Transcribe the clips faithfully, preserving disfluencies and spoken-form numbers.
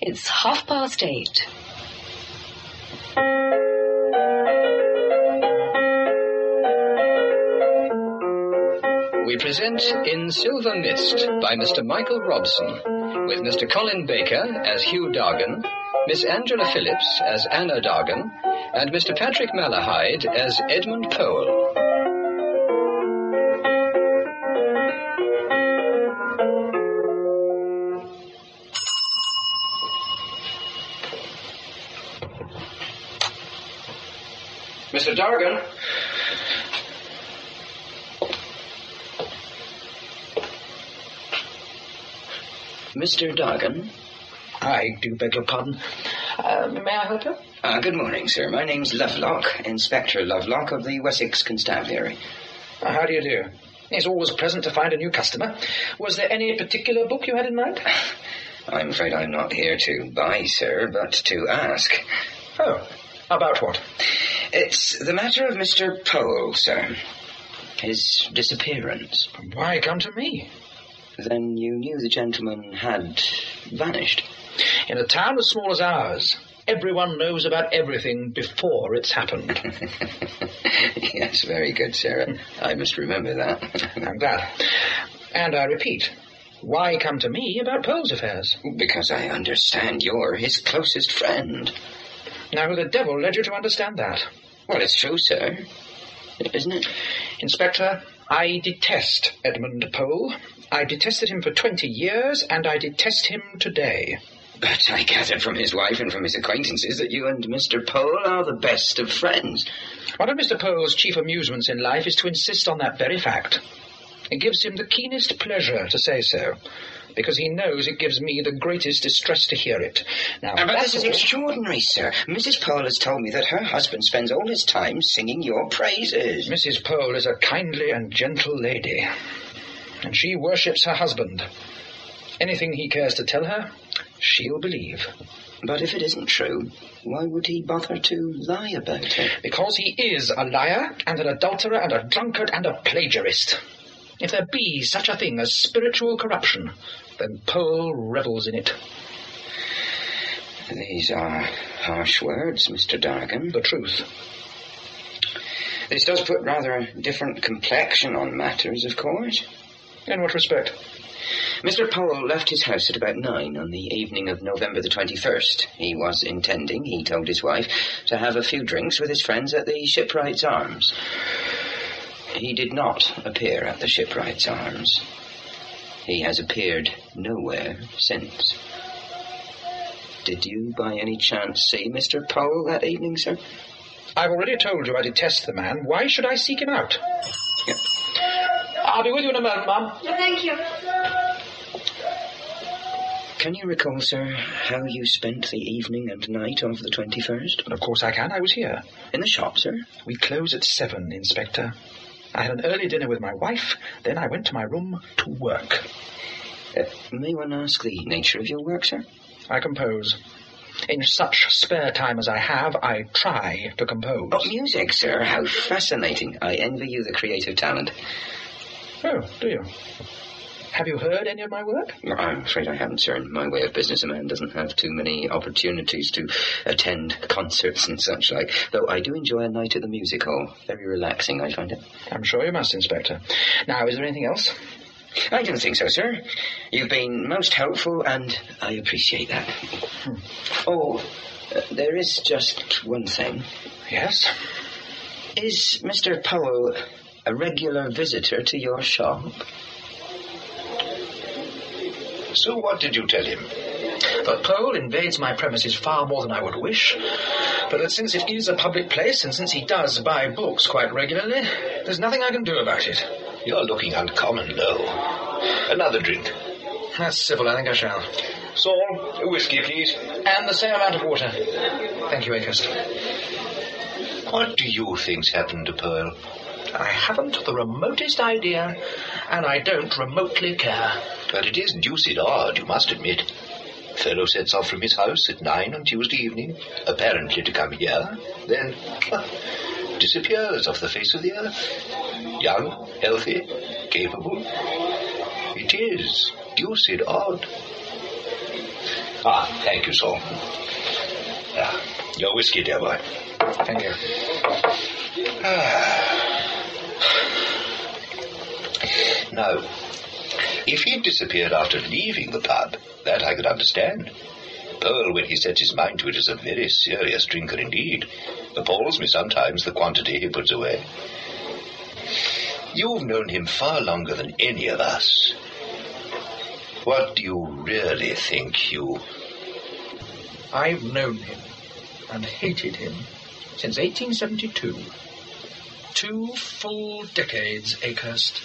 It's half past eight. We present In Silver Mist by Mister Michael Robson, with Mister Colin Baker as Hugh Dargan, Miss Angela Phillips as Anna Dargan, and Mister Patrick Malahide as Edmund Powell. Mister Dargan? Mister Dargan? I do beg your pardon. Uh, may I help you? Uh, good morning, sir. My name's Lovelock, Inspector Lovelock of the Wessex Constabulary. Uh, how do you do? It's always pleasant to find a new customer. Was there any particular book you had in mind? I'm afraid I'm not here to buy, sir, but to ask. Oh, about what? It's the matter of Mister Powell, sir. His disappearance. Why come to me? Then you knew the gentleman had vanished? In a town as small as ours, everyone knows about everything before it's happened. Yes, very good, sir. I must remember that. I'm glad. And I repeat, why come to me about Powell's affairs? Because I understand you're his closest friend. Now, who the devil led you to understand that? Well, it's true, sir. Isn't it? Inspector, I detest Edmund Powell. I detested him for twenty years, and I detest him today. But I gathered from his wife and from his acquaintances that you and Mister Powell are the best of friends. One of Mister Powell's chief amusements in life is to insist on that very fact. It gives him the keenest pleasure to say so, because he knows it gives me the greatest distress to hear it. Now, uh, but this is all... extraordinary, sir. Missus Powell has told me that her husband spends all his time singing your praises. Missus Powell is a kindly and gentle lady, and she worships her husband. Anything he cares to tell her, she'll believe. But if it isn't true, why would he bother to lie about it? Because he is a liar, and an adulterer, and a drunkard, and a plagiarist. If there be such a thing as spiritual corruption, then Powell revels in it. These are harsh words, Mister Dargan. The truth. This does put rather a different complexion on matters, of course. In what respect? Mister Powell left his house at about nine on the evening of November the twenty-first. He was intending, he told his wife, to have a few drinks with his friends at the Shipwrights Arms. He did not appear at the Shipwrights Arms. He has appeared nowhere since. Did you by any chance see Mister Powell that evening, sir? I've already told you I detest the man. Why should I seek him out? Yep. I'll be with you in a moment, Mum. Thank you. Can you recall, sir, how you spent the evening and night of the twenty-first? Of course I can. I was here. In the shop, sir? We close at seven, Inspector. I had an early dinner with my wife, then I went to my room to work. Uh, may one ask the nature of your work, sir? I compose. In such spare time as I have, I try to compose. Oh, music, sir. How fascinating. I envy you the creative talent. Oh, do you? Have you heard any of my work? I'm afraid I haven't, sir. In my way of business, a man doesn't have too many opportunities to attend concerts and such like, though I do enjoy a night at the music hall. Very relaxing, I find it. I'm sure you must, Inspector. Now, is there anything else? I don't think so, sir. You've been most helpful, and I appreciate that. Hmm. Oh, uh, there is just one thing. Yes? Is Mister Powell a regular visitor to your shop? So what did you tell him? That Powell invades my premises far more than I would wish, but that since it is a public place, and since he does buy books quite regularly, there's nothing I can do about it. You're looking uncommon low. Another drink. That's civil, I think I shall. Saul, a whiskey, please. And the same amount of water. Thank you, Akehurst. What do you think's happened to Pearl? I haven't the remotest idea, and I don't remotely care. But it is deuced odd, you must admit. Fellow sets off from his house at nine on Tuesday evening, apparently to come here, then disappears off the face of the earth. Young, healthy, capable. It is deuced odd. Ah, thank you, Saul. Ah, your whiskey, dear boy. Thank you. Ah. Now, if he'd disappeared after leaving the pub, that I could understand. Pearl, when he sets his mind to it, is a very serious drinker indeed. Appalls me sometimes the quantity he puts away. You've known him far longer than any of us. What do you really think, Hugh? I've known him and hated him since eighteen seventy-two. Two full decades, Akehurst.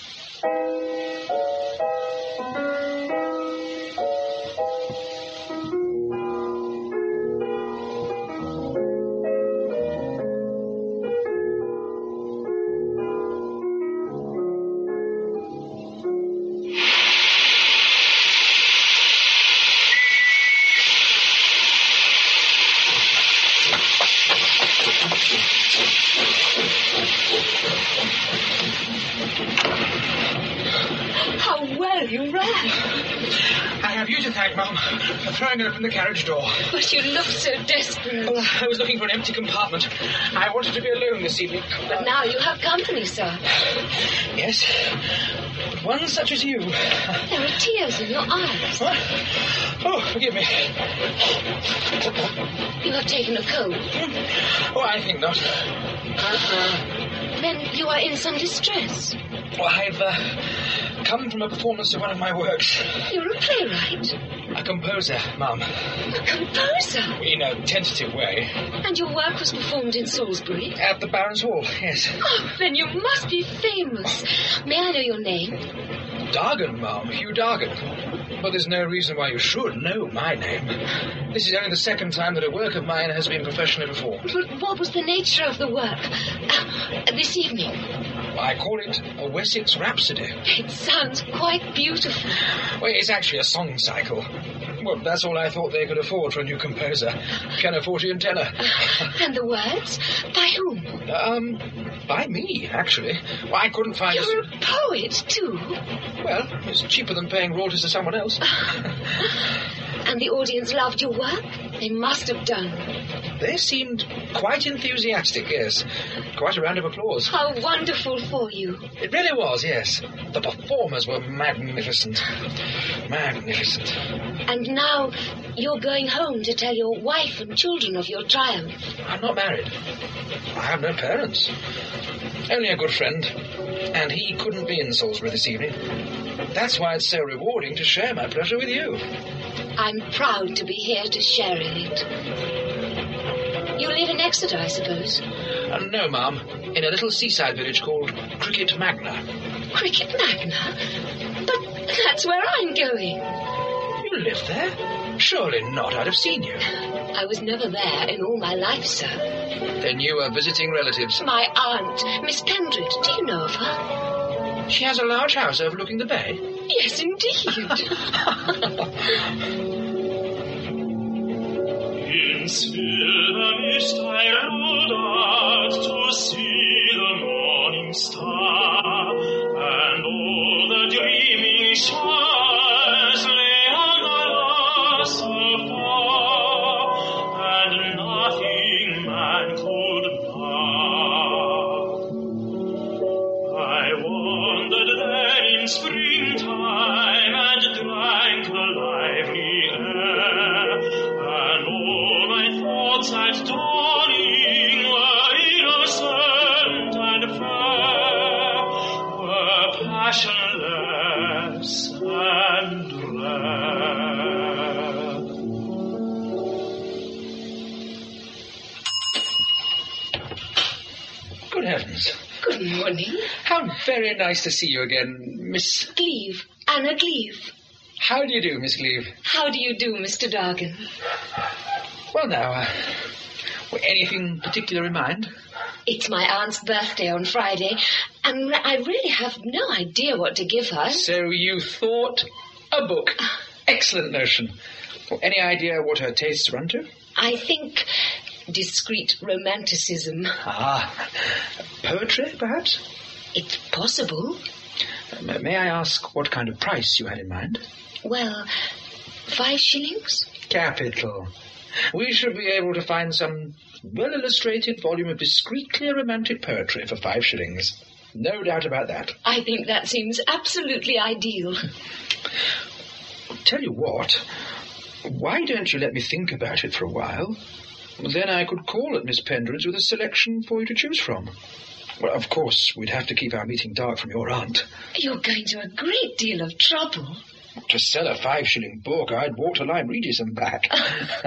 How well you ran. I have you to thank, Mum, for throwing open the carriage door. But you look so desperate. Well, I was looking for an empty compartment. I wanted to be alone this evening. But now you have company, sir. Yes, but one such as you. There are tears in your eyes. What? Oh, forgive me. You have taken a cold. Oh, I think not. Then you are in some distress. Well, I've uh, come from a performance of one of my works. You're a playwright. A composer, Mum. A composer. In a tentative way. And your work was performed in Salisbury? At the Baron's Hall, yes. Oh, then you must be famous. May I know your name? Dargan, Mum. Hugh Dargan. But there's no reason why you should know my name. This is only the second time that a work of mine has been professionally performed. But what was the nature of the work uh, this evening? I call it a Wessex Rhapsody. It sounds quite beautiful. Well, it's actually a song cycle. Well, that's all I thought they could afford for a new composer. Pianoforte and tenor. Uh, and the words? By whom? Um, by me, actually. Well, I couldn't find... You're a... a poet, too. Well, it's cheaper than paying royalties to someone else. And the audience loved your work? They must have done. They seemed quite enthusiastic, yes. Quite a round of applause. How wonderful for you. It really was, yes. The performers were magnificent. Magnificent. And now you're going home to tell your wife and children of your triumph. I'm not married. I have no parents. Only a good friend. And he couldn't be in Salisbury this evening. That's why it's so rewarding to share my pleasure with you. I'm proud to be here to share in it. You live in Exeter, I suppose? Uh, no, Ma'am. In a little seaside village called Cricket Magna. Cricket Magna? But that's where I'm going. You live there? Surely not. I'd have seen you. I was never there in all my life, sir. Then you were visiting relatives? My aunt, Miss Pendred. Do you know of her? She has a large house overlooking the bay? Yes, indeed. In silver mist I rode out to see the morning star, and all the dreaming stars lay on the lost afar, and nothing man could mar. I wandered then in springtime and drank the lively air, and all my thoughts at dawning were innocent and fair, were passionless and rare. Good heavens. Good morning. How very nice to see you again, Miss... Gleave. Anna Gleave. How do you do, Miss Gleave? How do you do, Mister Dargan? Well, now, uh, well, anything particular in mind? It's my aunt's birthday on Friday, and re- I really have no idea what to give her. So you thought a book. Excellent notion. Well, any idea what her tastes run to? I think discreet romanticism. Ah, poetry, perhaps? It's possible. Uh, may I ask what kind of price you had in mind? Well, five shillings? Capital. We shall be able to find some well-illustrated volume of discreetly romantic poetry for five shillings. No doubt about that. I think that seems absolutely ideal. Tell you what, why don't you let me think about it for a while? Then I could call at Miss Pendred's with a selection for you to choose from. Well, of course, we'd have to keep our meeting dark from your aunt. You're going to a great deal of trouble. To sell a five-shilling book, I'd walk to Lyme Regis and back. But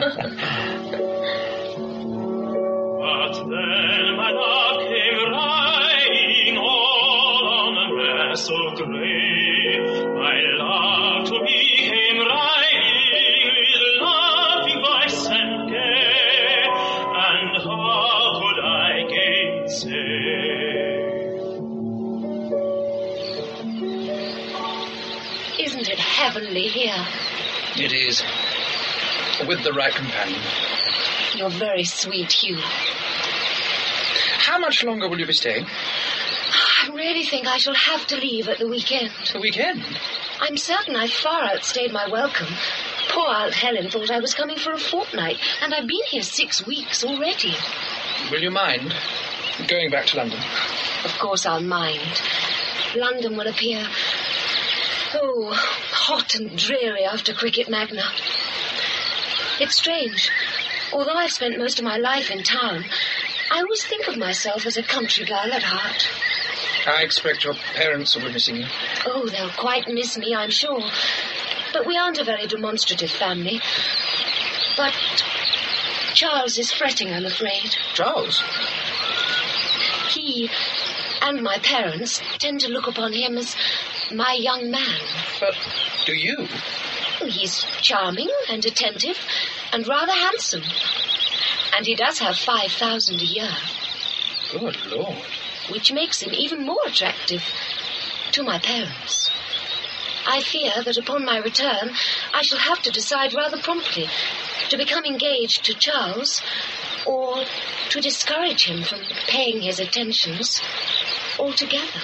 then my love came riding all on a mess of grey. My love to me came riding with laughing voice and gay. And how could I gainsay? Isn't it heavenly here? It is. With the right companion. You're very sweet, Hugh. How much longer will you be staying? I really think I shall have to leave at the weekend. The weekend? I'm certain I've far outstayed my welcome. Poor Aunt Helen thought I was coming for a fortnight, and I've been here six weeks already. Will you mind going back to London? Of course I'll mind. London will appear, oh, hot and dreary after Cricket Magna. It's strange. Although I've spent most of my life in town, I always think of myself as a country girl at heart. I expect your parents will be missing you. Oh, they'll quite miss me, I'm sure. But we aren't a very demonstrative family. But Charles is fretting, I'm afraid. Charles? He and my parents tend to look upon him as my young man. But do you? He's charming and attentive and rather handsome. And he does have five thousand a year. Good Lord. Which makes him even more attractive to my parents. I fear that upon my return, I shall have to decide rather promptly to become engaged to Charles or to discourage him from paying his attentions altogether.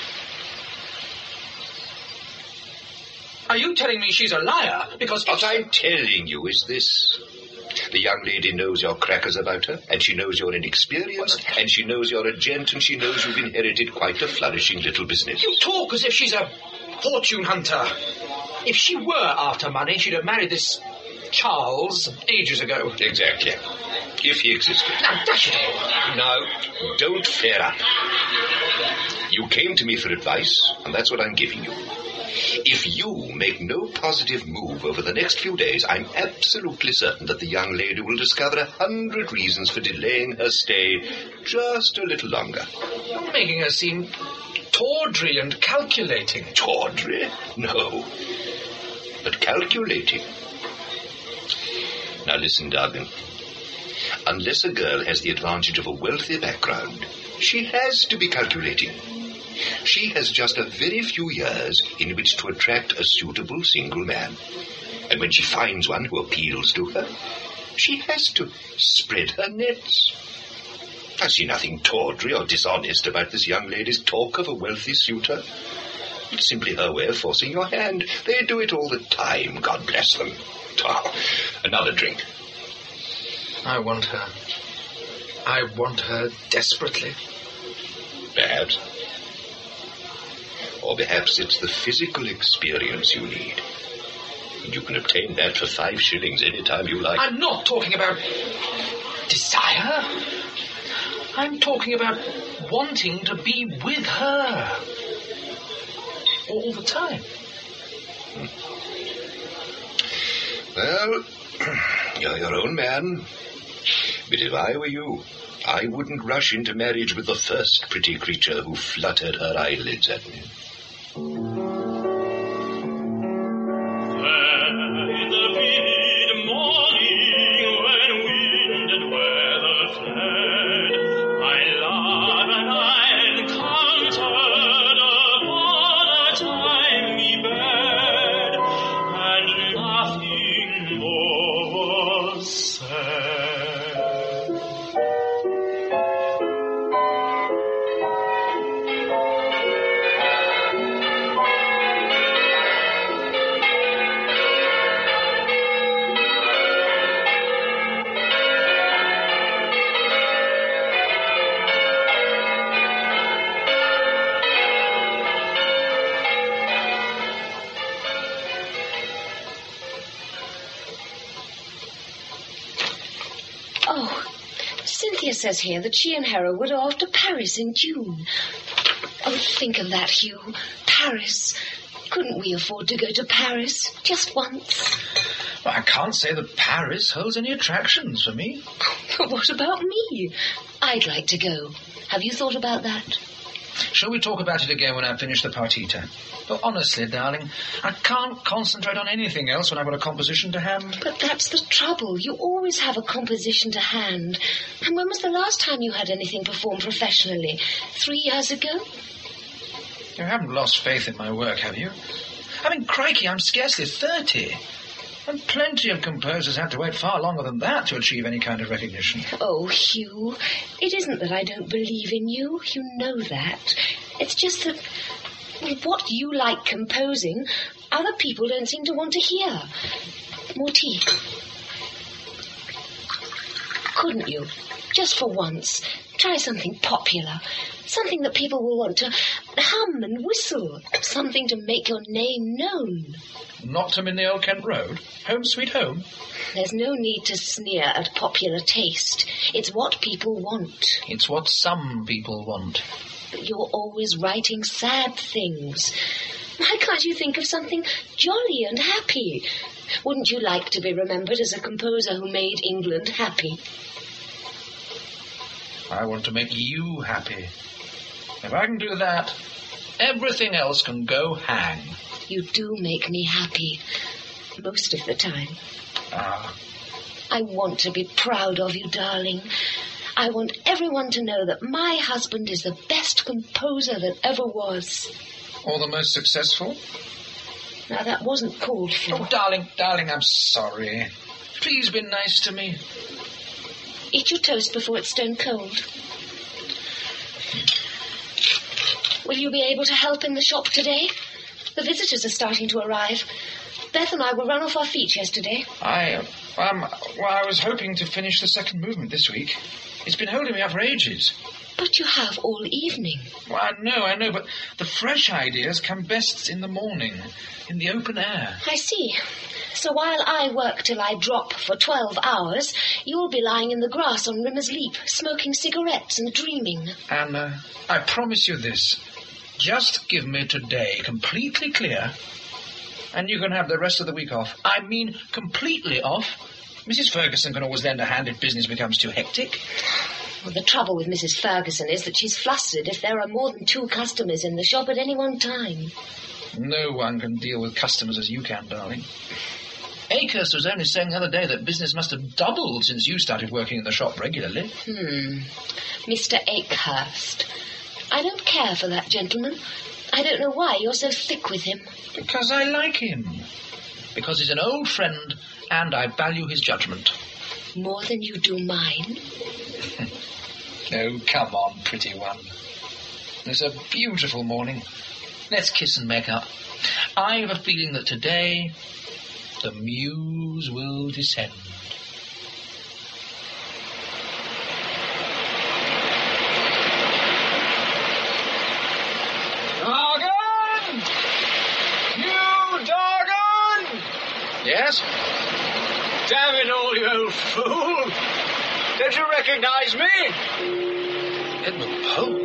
Are you telling me she's a liar? Because... What I'm telling you is this. The young lady knows your crackers about her, and she knows you're inexperienced, and she knows you're a gent, and she knows you've inherited quite a flourishing little business. You talk as if she's a fortune hunter. If she were after money, she'd have married this Charles ages ago. Exactly. If he existed. Now, dash it. Now, don't flare up. You came to me for advice, and that's what I'm giving you. If you make no positive move over the next few days, I'm absolutely certain that the young lady will discover a hundred reasons for delaying her stay just a little longer. You're making her seem tawdry and calculating. Tawdry? No. But calculating. Now listen, darling. Unless a girl has the advantage of a wealthy background, she has to be calculating. She has just a very few years in which to attract a suitable single man. And when she finds one who appeals to her, she has to spread her nets. I see nothing tawdry or dishonest about this young lady's talk of a wealthy suitor. It's simply her way of forcing your hand. They do it all the time, God bless them. Oh, another drink. I want her. I want her desperately. Perhaps. Or perhaps it's the physical experience you need. And you can obtain that for five shillings any time you like. I'm not talking about desire. I'm talking about wanting to be with her. All the time. Well, you're your own man. But if I were you, I wouldn't rush into marriage with the first pretty creature who fluttered her eyelids at me. Rebecca says here that she and Hereward are off to Paris in June. Oh, think of that, Hugh. Paris. Couldn't we afford to go to Paris just once? Well, I can't say that Paris holds any attractions for me. But what about me? I'd like to go. Have you thought about that? Shall we talk about it again when I finish the partita? Well, honestly, darling, I can't concentrate on anything else when I've got a composition to hand. But that's the trouble. You always have a composition to hand. And when was the last time you had anything performed professionally? Three years ago? You haven't lost faith in my work, have you? I mean, crikey, I'm scarcely thirty. And plenty of composers had to wait far longer than that to achieve any kind of recognition. Oh, Hugh, it isn't that I don't believe in you. You know that. It's just that what you like composing, other people don't seem to want to hear. More tea. Couldn't you, just for once, try something popular? Something that people will want to hum and whistle. Something to make your name known. Knocked 'em in the Old Kent Road? Home sweet home? There's no need to sneer at popular taste. It's what people want. It's what some people want. But you're always writing sad things. Why can't you think of something jolly and happy? Wouldn't you like to be remembered as a composer who made England happy? I want to make you happy. If I can do that, everything else can go hang. You do make me happy. Most of the time. Ah. I want to be proud of you, darling. I want everyone to know that my husband is the best composer that ever was. Or the most successful? Now, that wasn't called for. Oh, darling, darling, I'm sorry. Please be nice to me. Eat your toast before it's stone cold. Will you be able to help in the shop today? The visitors are starting to arrive. Beth and I were run off our feet yesterday. I, um, well, I was hoping to finish the second movement this week. It's been holding me up for ages. But you have all evening. Well, I know, I know, but the fresh ideas come best in the morning, in the open air. I see. So while I work till I drop for twelve hours, you'll be lying in the grass on Rimmer's Leap, smoking cigarettes and dreaming. Anna, I promise you this. Just give me today completely clear, and you can have the rest of the week off. I mean completely off. Missus Ferguson can always lend a hand if business becomes too hectic. Well, the trouble with Missus Ferguson is that she's flustered if there are more than two customers in the shop at any one time. No one can deal with customers as you can, darling. Akehurst was only saying the other day that business must have doubled since you started working in the shop regularly. Hmm. Mister Akehurst. I don't care for that gentleman. I don't know why you're so thick with him. Because I like him. Because he's an old friend, and I value his judgment. More than you do mine? Oh, come on, pretty one. It's a beautiful morning. Let's kiss and make up. I have a feeling that today the muse will descend. Dargan! You, Dargan! Yes? Damn it all, you old fool! Don't you recognize me? Edmund Poe?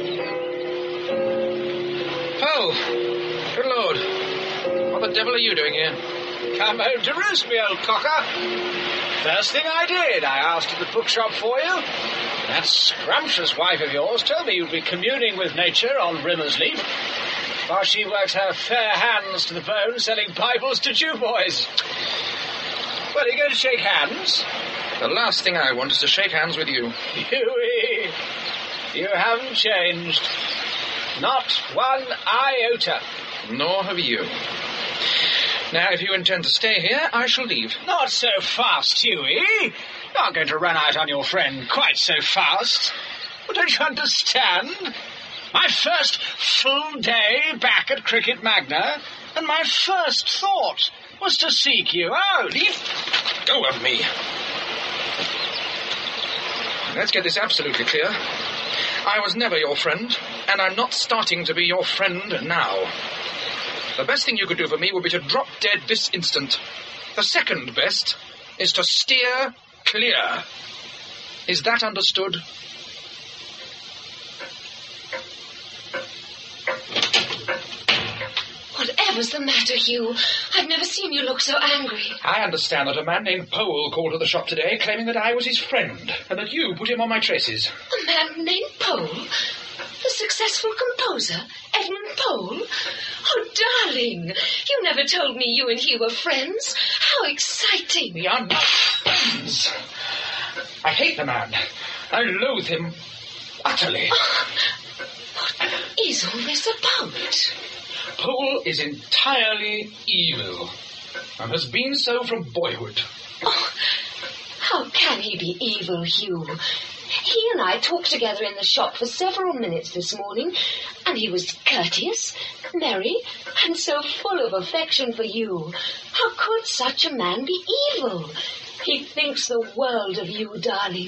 Poe! Good Lord. What the devil are you doing here? Come home to roost, me old cocker. First thing I did, I asked at the bookshop for you. That scrumptious wife of yours told me you'd be communing with nature on Rimmer's Leap, while she works her fair hands to the bone selling Bibles to Jew boys. Well, are you going to shake hands? The last thing I want is to shake hands with you. Hughie, you haven't changed. Not one iota. Nor have you. Now, if you intend to stay here, I shall leave. Not so fast, Hughie. You're not going to run out on your friend quite so fast. Well, don't you understand? My first full day back at Cricket Magna, and my first thought was to seek you out. Leave go of me. Let's get this absolutely clear. I was never your friend, and I'm not starting to be your friend now. The best thing you could do for me would be to drop dead this instant. The second best is to steer clear. Is that understood? Whatever's the matter, Hugh? I've never seen you look so angry. I understand that a man named Pole called to the shop today claiming that I was his friend and that you put him on my traces. A man named Pole? The successful composer, Edmund Pole? Oh, darling, you never told me you and he were friends. How exciting. We are not friends. I hate the man. I loathe him utterly. Oh, what is all this about? Pole is entirely evil and has been so from boyhood. Oh, how can he be evil, Hugh? He and I talked together in the shop for several minutes this morning, and he was courteous, merry, and so full of affection for you. How could such a man be evil? He thinks the world of you, darling.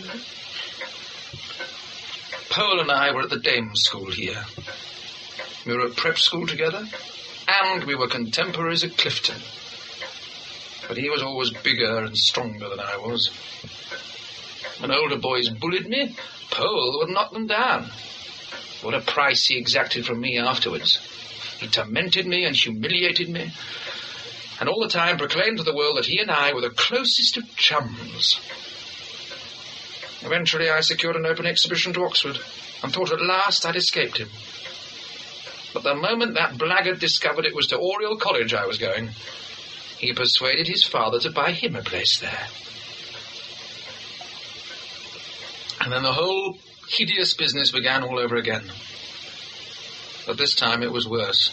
Pole and I were at the dame's school here. We were at prep school together, and we were contemporaries at Clifton. But he was always bigger and stronger than I was. When older boys bullied me, Pole would knock them down. What a price he exacted from me afterwards. He tormented me and humiliated me, and all the time proclaimed to the world that he and I were the closest of chums. Eventually I secured an open exhibition to Oxford, and thought at last I'd escaped him. But the moment that blackguard discovered it was to Oriel College I was going, he persuaded his father to buy him a place there. And then the whole hideous business began all over again. But this time it was worse.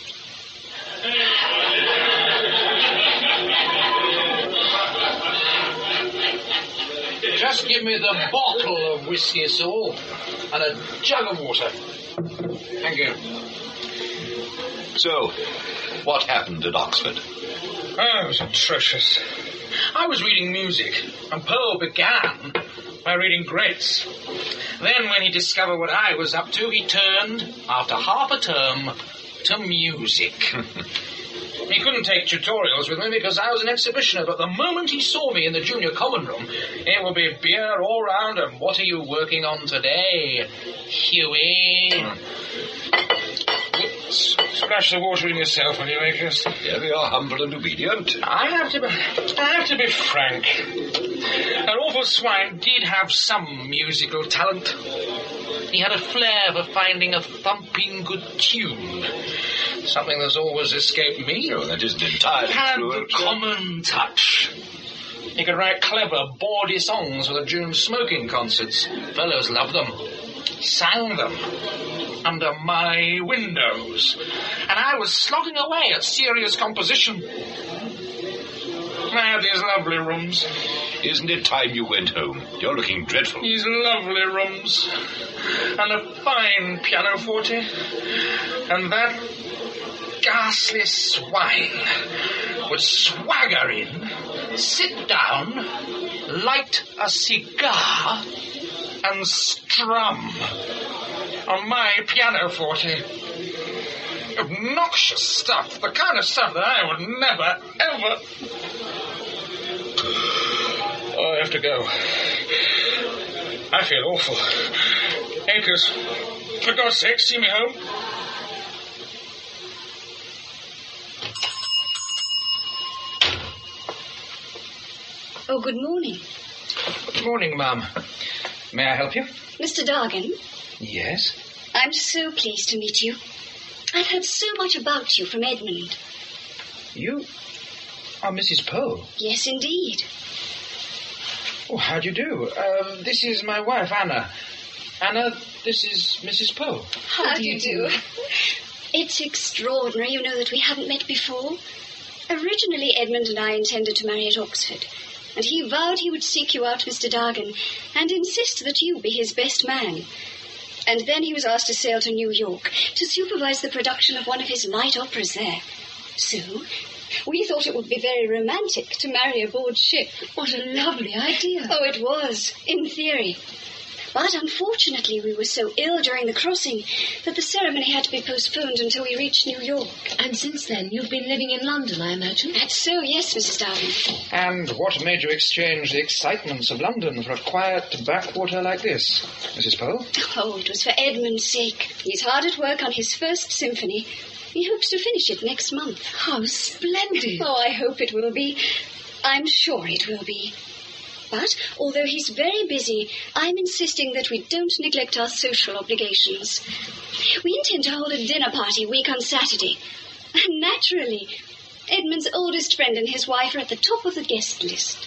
Just give me the bottle of whiskey salt and a jug of water. Thank you. So, what happened at Oxford? Oh, it was atrocious. I was reading music, and Pole began by reading Greats. Then, when he discovered what I was up to, he turned, after half a term, to music. He couldn't take tutorials with me because I was an exhibitioner, but the moment he saw me in the junior common room, it would be beer all round, and what are you working on today, Hughie? Splash the water in yourself, will you, Acres? Here we are, humble and obedient. I have to be, I have to be frank. That awful swine did have some musical talent. He had a flair for finding a thumping good tune. Something that's always escaped me. Oh, that isn't entirely He had true. the common touch. He could write clever, bawdy songs for the June smoking concerts. Fellows loved them. He sang them under my windows, and I was slogging away at serious composition. I had these lovely rooms. Isn't it time you went home? You're looking dreadful. These lovely rooms, and a fine pianoforte, and that ghastly swine would swagger in, sit down, light a cigar, and strum on my pianoforte. Obnoxious stuff, the kind of stuff that I would never, ever... Oh, I have to go. I feel awful. Acres, for God's sake, see me home. Oh, good morning. Good morning, ma'am. May I help you? Mister Dargan, Yes? I'm so pleased to meet you. I've heard so much about you from Edmund. You are Missus Pole. Yes, indeed. Oh, how do you do? Um, this is my wife, Anna. Anna, this is Missus Pole. How, do you do? It's extraordinary, you know, that we haven't met before. Originally, Edmund and I intended to marry at Oxford, and he vowed he would seek you out, Mister Dargan, and insist that you be his best man. And then he was asked to sail to New York to supervise the production of one of his light operas there. So, we thought it would be very romantic to marry aboard ship. What a lovely idea. Oh, it was, in theory. But unfortunately we were so ill during the crossing that the ceremony had to be postponed until we reached New York. And since then you've been living in London, I imagine? That's so, yes, Missus Darwin. And what made you exchange the excitements of London for a quiet backwater like this, Missus Pole? Oh, it was for Edmund's sake. He's hard at work on his first symphony. He hopes to finish it next month. How splendid. Oh, I hope it will be. I'm sure it will be. But, although he's very busy, I'm insisting that we don't neglect our social obligations. We intend to hold a dinner party week on Saturday. And naturally, Edmund's oldest friend and his wife are at the top of the guest list.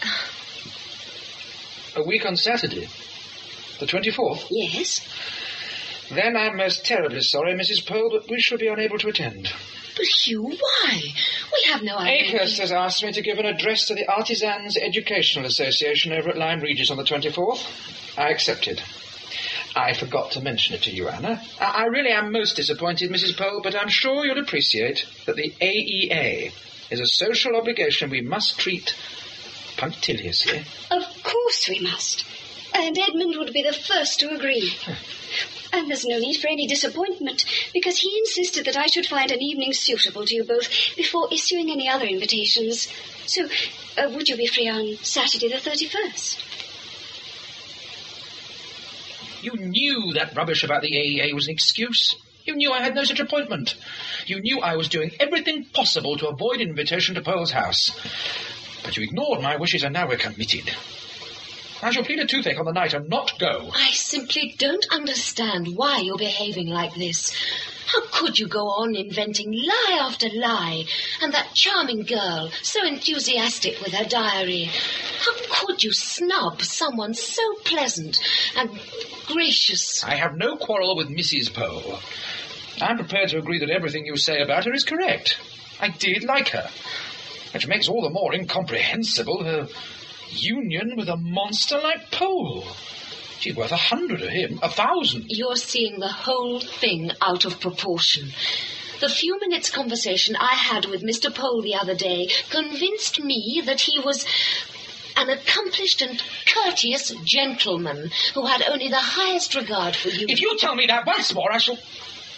A week on Saturday? The twenty-fourth? Yes. Then I'm most terribly sorry, Missus Pole, but we shall be unable to attend. But, Hugh, why? We have no idea. Akehurst has asked me to give an address to the Artisans Educational Association over at Lyme Regis on the twenty-fourth. I accepted. I forgot to mention it to you, Anna. I, I really am most disappointed, Missus Pole, but I'm sure you'll appreciate that the A E A is a social obligation we must treat punctiliously. Of course we must. And Edmund would be the first to agree. And there's no need for any disappointment, because he insisted that I should find an evening suitable to you both before issuing any other invitations. So, uh, would you be free on Saturday the thirty-first? You knew that rubbish about the A E A was an excuse. You knew I had no such appointment. You knew I was doing everything possible to avoid invitation to Pole's house. But you ignored my wishes, and now we're committed. I shall plead a toothache on the night and not go. I simply don't understand why you're behaving like this. How could you go on inventing lie after lie? And that charming girl, so enthusiastic with her diary. How could you snub someone so pleasant and gracious? I have no quarrel with Missus Pole. I'm prepared to agree that everything you say about her is correct. I did like her, which makes all the more incomprehensible her union with a monster like Pole. She's worth a hundred of him, a thousand. You're seeing the whole thing out of proportion. The few minutes' conversation I had with Mister Pole the other day convinced me that he was an accomplished and courteous gentleman who had only the highest regard for you. If you tell me that once more, I shall...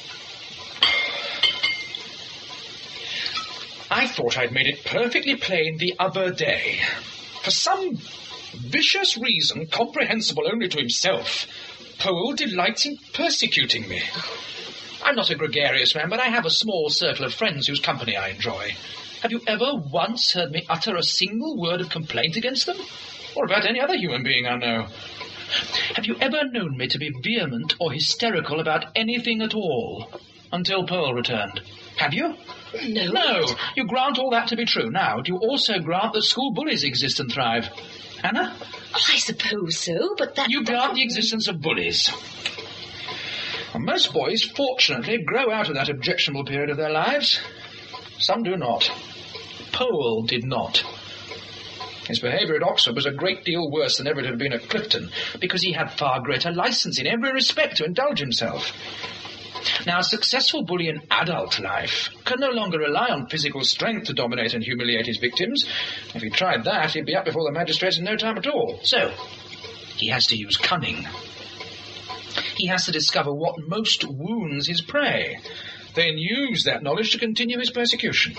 I thought I'd made it perfectly plain the other day. For some vicious reason, comprehensible only to himself, Pole delights in persecuting me. I'm not a gregarious man, but I have a small circle of friends whose company I enjoy. Have you ever once heard me utter a single word of complaint against them? Or about any other human being I know? Have you ever known me to be vehement or hysterical about anything at all? Until Pole returned. Have you? No. No. You grant all that to be true. Now, do you also grant that school bullies exist and thrive? Anna? Oh, I suppose so, but that... You grant the existence of bullies. Well, most boys, fortunately, grow out of that objectionable period of their lives. Some do not. Pole did not. His behaviour at Oxford was a great deal worse than ever it had been at Clifton, because he had far greater licence in every respect to indulge himself. Now, a successful bully in adult life can no longer rely on physical strength to dominate and humiliate his victims. If he tried that, he'd be up before the magistrates in no time at all. So, he has to use cunning. He has to discover what most wounds his prey, then use that knowledge to continue his persecution.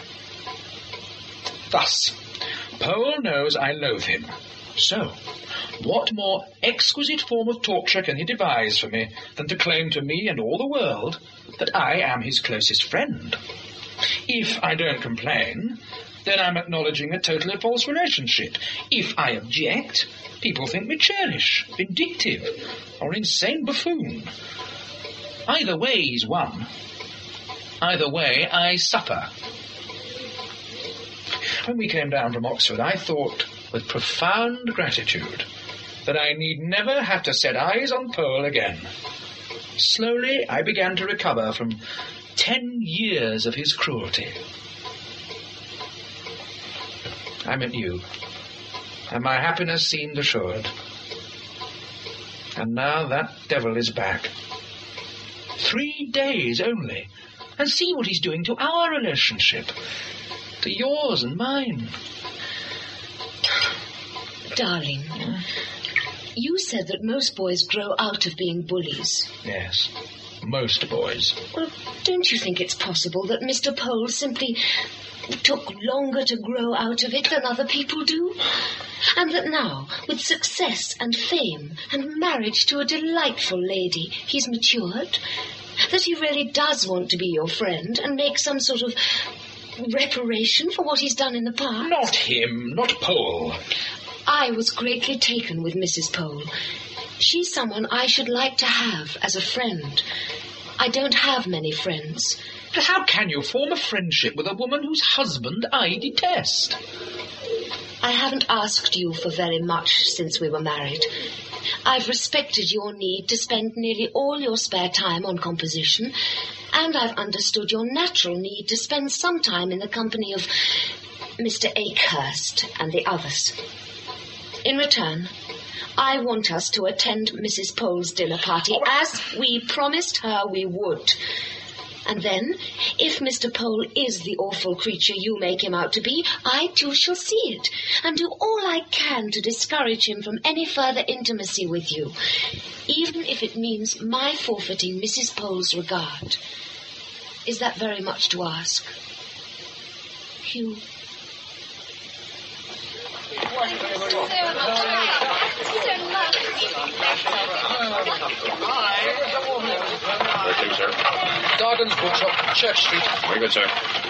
Thus, Pole knows I loathe him. So, what more exquisite form of torture can he devise for me than to claim to me and all the world that I am his closest friend? If I don't complain, then I'm acknowledging a totally false relationship. If I object, people think me churlish, vindictive, or insane buffoon. Either way he's won. Either way I suffer. When we came down from Oxford, I thought with profound gratitude that I need never have to set eyes on Pole again. Slowly I began to recover from ten years of his cruelty. I met you, and my happiness seemed assured. And now that devil is back. Three days only, and see what he's doing to our relationship, to yours and mine. Darling, You said that most boys grow out of being bullies. Yes, most boys. Well, don't you think it's possible that Mister Pole simply took longer to grow out of it than other people do? And that now, with success and fame and marriage to a delightful lady, he's matured? That he really does want to be your friend and make some sort of reparation for what he's done in the past? Not him, not Pole. I was greatly taken with Missus Pole. She's someone I should like to have as a friend. I don't have many friends. But how can you form a friendship with a woman whose husband I detest? I haven't asked you for very much since we were married. I've respected your need to spend nearly all your spare time on composition, and I've understood your natural need to spend some time in the company of Mister Akehurst and the others. In return, I want us to attend Missus Pole's dinner party, as we promised her we would. And then, if Mister Pole is the awful creature you make him out to be, I too shall see it, and do all I can to discourage him from any further intimacy with you, even if it means my forfeiting Missus Pole's regard. Is that very much to ask? Hugh. Where to, sir? Dargan's Bookshop, Church Street. Very good, sir.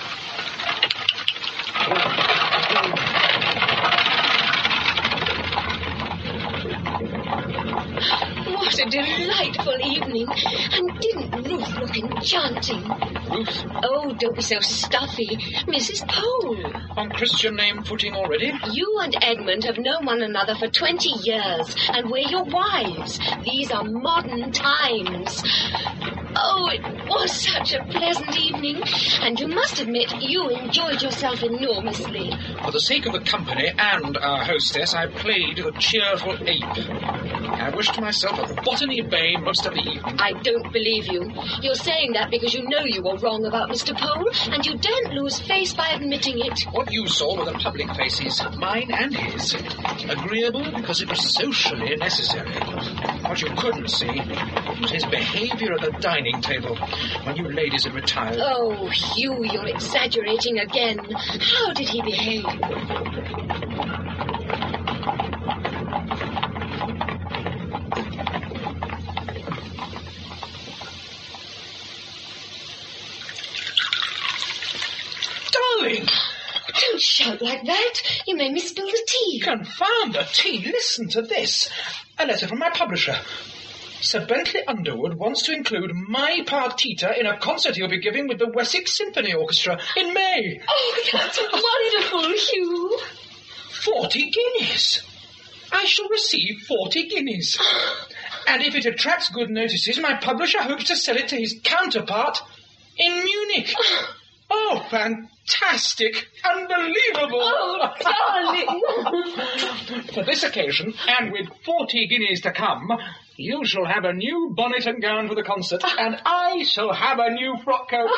What a delightful evening. And didn't Ruth look enchanting? Ruth? Oh, don't be so stuffy. Missus Pole. On Christian name footing already? You and Edmund have known one another for twenty years, and we're your wives. These are modern times. Oh, it was such a pleasant evening, and you must admit you enjoyed yourself enormously. For the sake of the company and our hostess, I played the cheerful ape. I wished myself at Botany Bay most of the evening. I don't believe you. You're saying that because you know you were wrong about Mister Pole, and you daren't lose face by admitting it. What you saw were the public faces, mine and his. Agreeable because it was socially necessary. What you couldn't see was his behaviour at the dining table when you ladies had retired. Oh, Hugh, you're exaggerating again. How did he behave? Darling! Don't shout like that. You made me spill the tea. Confound the tea. Listen to this. A letter from my publisher. Sir Bentley Underwood wants to include my partita in a concert he'll be giving with the Wessex Symphony Orchestra in May. Oh, that's wonderful, Hugh. Forty guineas. I shall receive forty guineas. And if it attracts good notices, my publisher hopes to sell it to his counterpart in Munich. Oh, fantastic. Unbelievable. Oh, darling. For this occasion, and with forty guineas to come, you shall have a new bonnet and gown for the concert, and I shall have a new frock coat.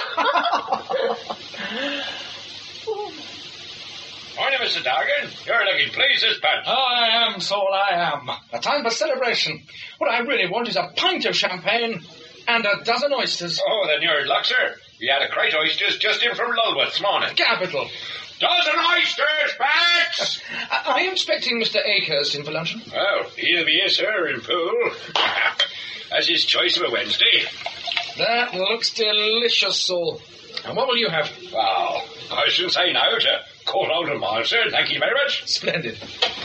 Morning, Mister Dargan. You're looking pleased this bunch. Oh, I am, Saul, I am. A time for celebration. What I really want is a pint of champagne and a dozen oysters. Oh, then you're in luck, sir. We had a crate of oysters just in from Lulworth this morning. Capital. Dozen oysters, Bats! Are you expecting Mister Akehurst in for luncheon? Oh, he'll be here, sir, in full. As his choice of a Wednesday. That looks delicious, Saul. And what will you have? Well, I shouldn't say no to court out and mild, sir. Thank you very much. Splendid.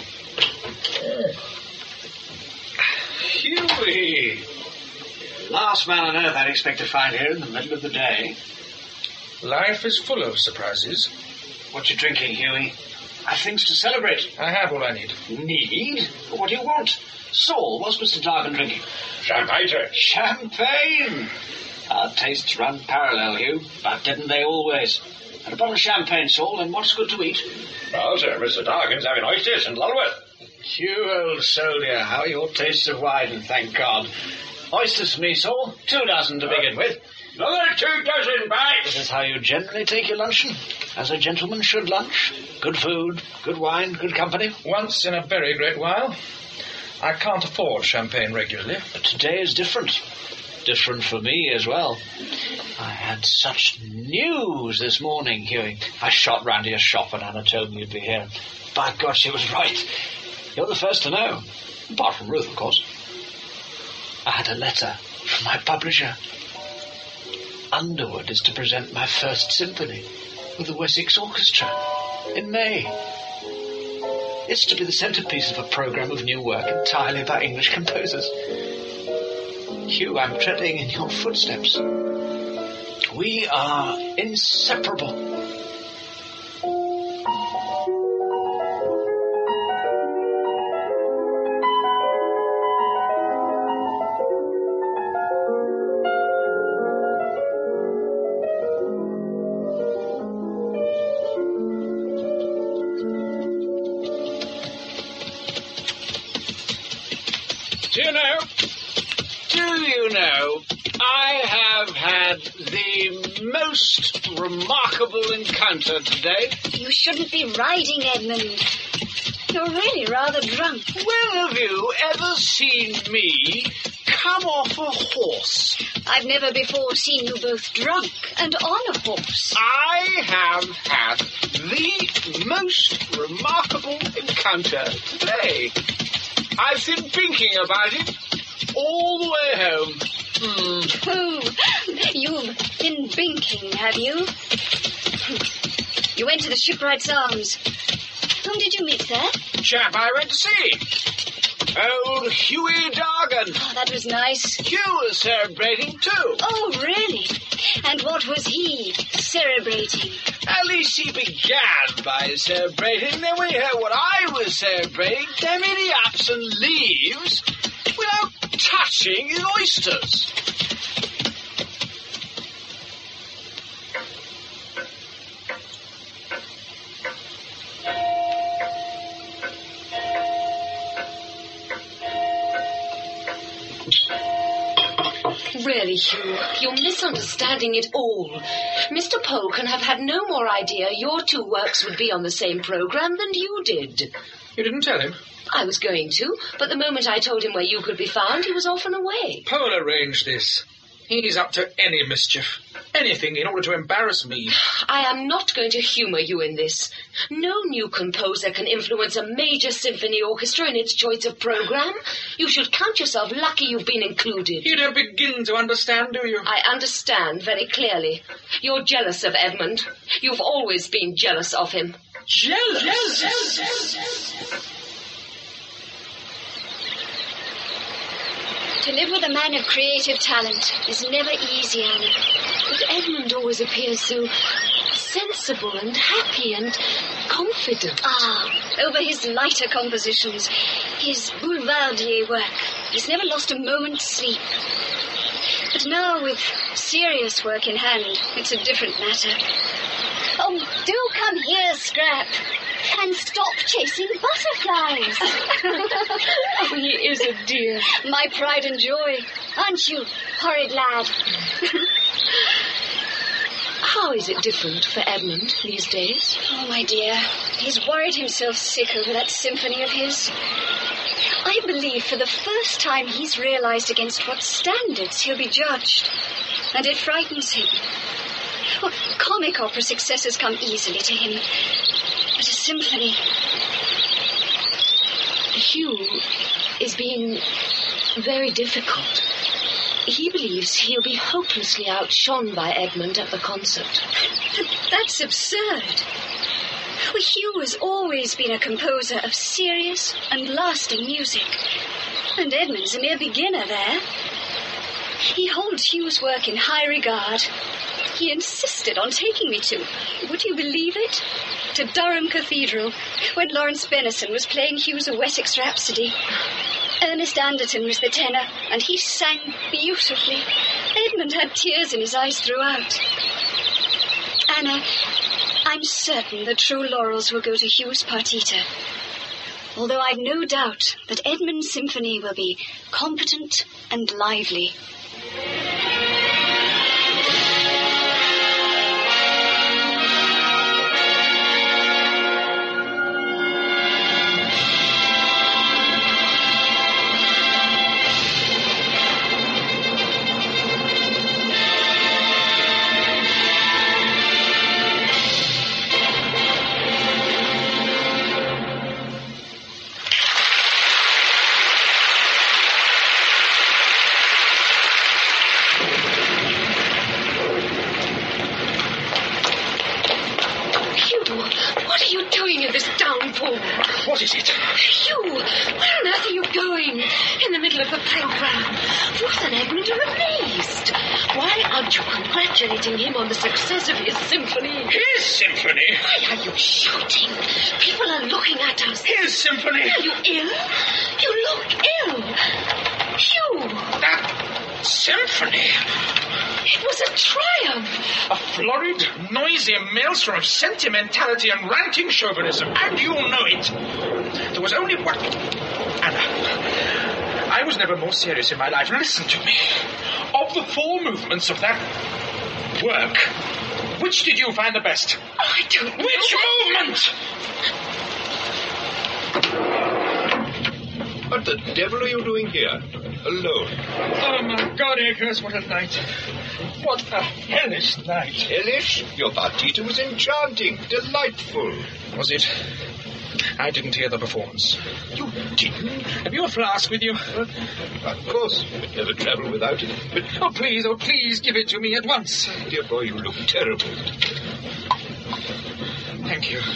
Hughie! Last man on earth I'd expect to find here in the middle of the day. Life is full of surprises. What you drinking, Hughie? I've things to celebrate. I have all I need. Need? What do you want? Saul, what's Mister Dargan drinking? Champagne, sir. Champagne! Our tastes run parallel, Hugh, but didn't they always? And a bottle of champagne, Saul, and what's good to eat? Well, sir, Mister Dargan's having oysters in Lulworth. Hugh, old soldier, how your tastes have widened, thank God. Oysters for me, Saul. Two dozen to begin with. Another two dozen, Bats! This is how you generally take your luncheon, as a gentleman should lunch. Good food, good wine, good company. Once in a very great while. I can't afford champagne regularly. But today is different. Different for me as well. I had such news this morning, Hughie. I shot round to your shop and Anna told me you'd be here. By God, she was right. You're the first to know. Apart from Ruth, of course. I had a letter from my publisher. Underwood is to present my first symphony with the Wessex Orchestra in May. It's to be the centrepiece of a programme of new work entirely by English composers. Hugh, I'm treading in your footsteps. We are inseparable. Do you know, do you know, I have had the most remarkable encounter today. You shouldn't be riding, Edmund. You're really rather drunk. When have you ever seen me come off a horse? I've never before seen you both drunk and on a horse. I have had the most remarkable encounter today. I've been thinking about it all the way home. Mm. Oh, you've been binking, have you? You went to the Shipwrights Arms. Whom did you meet there? Chap I went to see. Old Hughie Dargan. Oh, that was nice. Hugh was celebrating too. Oh, really? And what was he celebrating? At least he began by celebrating. Then when he heard what I was celebrating, them idiots and leaves without touching his oysters. Really, Hugh, you're misunderstanding it all. Mister Pole can have had no more idea your two works would be on the same programme than you did. You didn't tell him? I was going to, but the moment I told him where you could be found, he was off and away. Pole arranged this. He's up to any mischief. Anything in order to embarrass me. I am not going to humour you in this. No new composer can influence a major symphony orchestra in its choice of programme. You should count yourself lucky you've been included. You don't begin to understand, do you? I understand very clearly. You're jealous of Edmund. You've always been jealous of him. Jealous? Jealous. jealous. To live with a man of creative talent is never easy, Anna. But Edmund always appears so sensible and happy and confident. Ah, over his lighter compositions, his boulevardier work, he's never lost a moment's sleep. But now, with serious work in hand, it's a different matter. Oh, do come here, Scrap, and stop chasing butterflies. Oh, he is a dear. My pride and joy, aren't you, horrid lad? How is it different for Edmund these days? Oh, my dear, he's worried himself sick over that symphony of his. I believe for the first time he's realised against what standards he'll be judged, and it frightens him. Well, comic opera successes come easily to him, but a symphony... Hugh is being very difficult. He believes he'll be hopelessly outshone by Edmund at the concert. But that's absurd. Well, Hugh has always been a composer of serious and lasting music, and Edmund's a mere beginner there. He holds Hugh's work in high regard. He insisted on taking me to, would you believe it, to Durham Cathedral, when Lawrence Bennison was playing Hugh's A Wessex Rhapsody. Ernest Anderton was the tenor, and he sang beautifully. Edmund had tears in his eyes throughout. Anna, I'm certain the true laurels will go to Hugh's partita, although I've no doubt that Edmund's symphony will be competent and lively. middle of the programme. Ruth and Edmund are amazed. Why aren't you congratulating him on the success of his symphony? His symphony? Why are you shouting? People are looking at us. His symphony? Are you ill? You look ill. Hugh. That symphony? It was a triumph. A florid, noisy maelstrom of sentimentality and ranting chauvinism, and you know it. There was only one... Anna, I was never more serious in my life. Listen to me. Of the four movements of that work, which did you find the best? I don't know. Which movement? What the devil are you doing here? Alone? Oh, my God, Akers, what a night. What a hellish night. Hellish? Your partita was enchanting. Delightful. Was it? I didn't hear the performance. You didn't? Have you a flask with you? Uh, of course. I'd never travel without it. But, oh, please, oh, please give it to me at once. Dear boy, you look terrible. Thank you.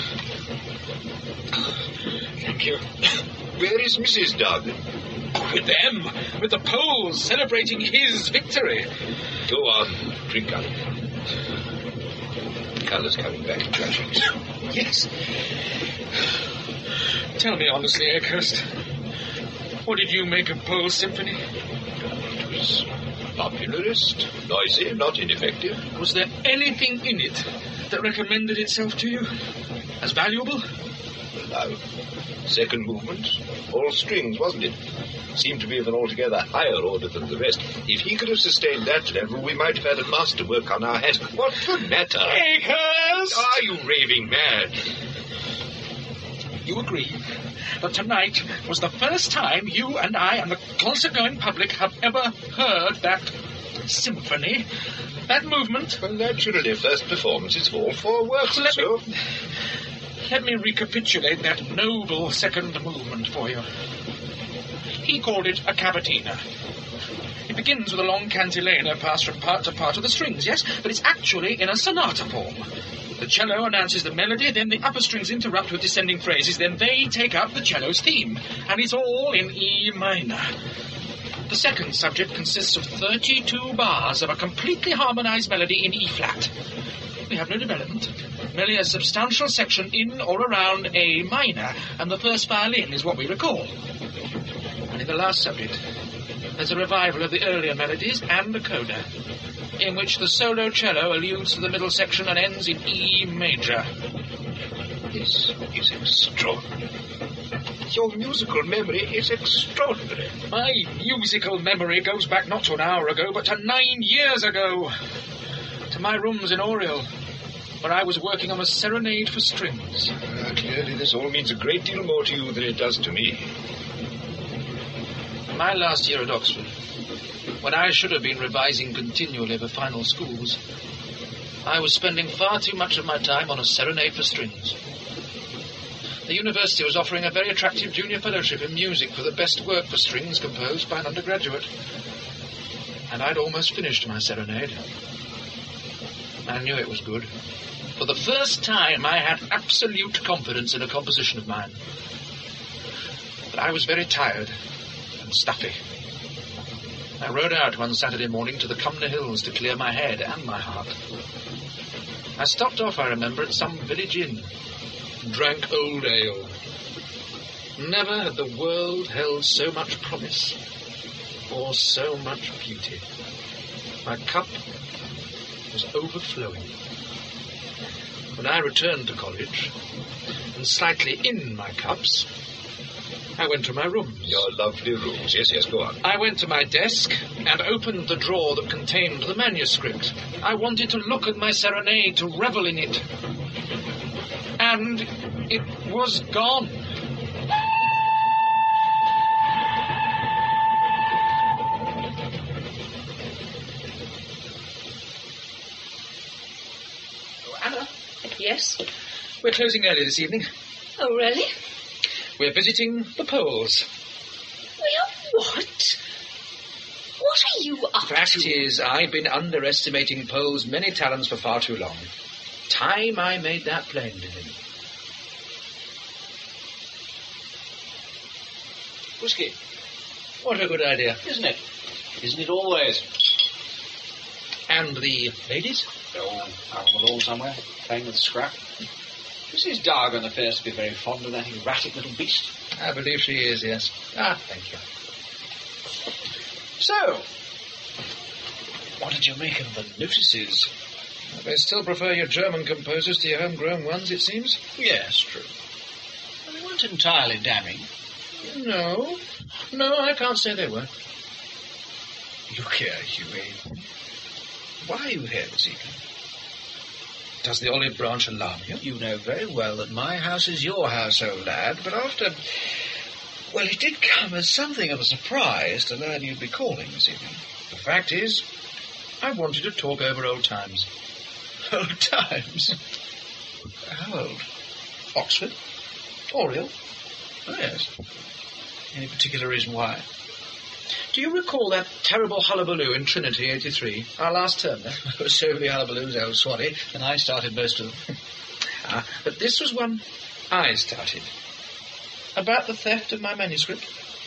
Thank you. Where is Missus Dargan? With them, with the Poles celebrating his victory. Go on, drink up. Colour's coming back in tragedies. Yes. Tell me honestly, Akers, what did you make of Pole's symphony? It was popularist, noisy, not ineffective. Was there anything in it that recommended itself to you as valuable? No. Second movement, all strings, wasn't it? Seemed to be of an altogether higher order than the rest. If he could have sustained that level, we might have had a masterwork on our hands. What's the matter? Akers! Are you raving mad? You agree that tonight was the first time you and I and the concert-going public have ever heard that symphony, that movement? Well, naturally, first performances of all four works. Let so... me, let me recapitulate that noble second movement for you. He called it a cavatina. It begins with a long cantilena passed from part to part of the strings, yes, but it's actually in a sonata form. The cello announces the melody, then the upper strings interrupt with descending phrases, then they take up the cello's theme, and it's all in E minor. The second subject consists of thirty-two bars of a completely harmonized melody in E flat. We have no development, merely a substantial section in or around A minor, and the first violin is what we recall. And in the last subject, there's a revival of the earlier melodies and a coda, in which the solo cello alludes to the middle section and ends in E major. This is extraordinary. Your musical memory is extraordinary. My musical memory goes back not to an hour ago, but to nine years ago. To my rooms in Oriel, where I was working on a serenade for strings. Uh, clearly this all means a great deal more to you than it does to me. My last year at Oxford, when I should have been revising continually for final schools, I was spending far too much of my time on a serenade for strings. The university was offering a very attractive junior fellowship in music for the best work for strings composed by an undergraduate. And I'd almost finished my serenade. I knew it was good. For the first time, I had absolute confidence in a composition of mine. But I was very tired and stuffy. I rode out one Saturday morning to the Cumnor Hills to clear my head and my heart. I stopped off, I remember, at some village inn, drank old ale. Never had the world held so much promise or so much beauty. My cup was overflowing. When I returned to college, and slightly in my cups, I went to my rooms. Your lovely rooms. Yes, yes, go on. I went to my desk and opened the drawer that contained the manuscript. I wanted to look at my serenade, to revel in it. And it was gone. Oh, Anna? Yes? We're closing early this evening. Oh, really? We're visiting the Poles. We are what? What are you up The fact to? is, I've been underestimating Pole's many talents for far too long. Time I made that plain to him. Whiskey. What a good idea. Isn't it? Isn't it always? And the ladies? They're all out on the lawn somewhere, playing with scrap. Missus Dargan appears to be very fond of that erratic little beast. I believe she is, yes. Ah, thank you. So, what did you make of the notices? They still prefer your German composers to your homegrown ones, it seems. Yes, true. Well, they weren't entirely damning. No. No, I can't say they were. Look here, Hughie. Why are you here this evening? Does the olive branch alarm you? You know very well that my house is your house, old lad, but after... Well, it did come as something of a surprise to learn you'd be calling this evening. The fact is, I wanted to talk over old times. Old times? How old? Oxford. Oriel. Oh, yes. Any particular reason why? Do you recall that terrible hullabaloo in Trinity, eighty-three, our last term there? There were so many hullabaloos, old Swanee, and I started most of them. ah, but this was one I started. About the theft of my manuscript.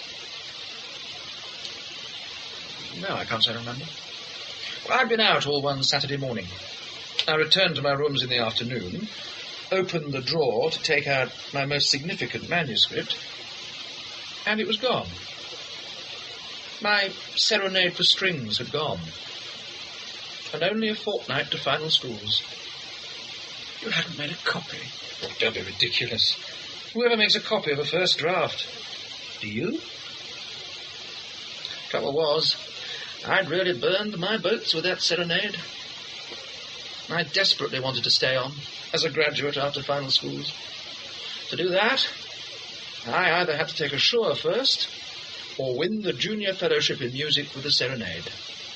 No, I can't say I remember. Well, I'd been out all one Saturday morning. I returned to my rooms in the afternoon, opened the drawer to take out my most significant manuscript, and it was gone. My Serenade for Strings had gone. And only a fortnight to final schools. You hadn't made a copy? Oh, don't be ridiculous. Whoever makes a copy of a first draft? Do you? Trouble was, I'd really burned my boats with that Serenade. I desperately wanted to stay on, as a graduate after final schools. To do that, I either had to take a Shaw first, or win the Junior Fellowship in Music with the Serenade.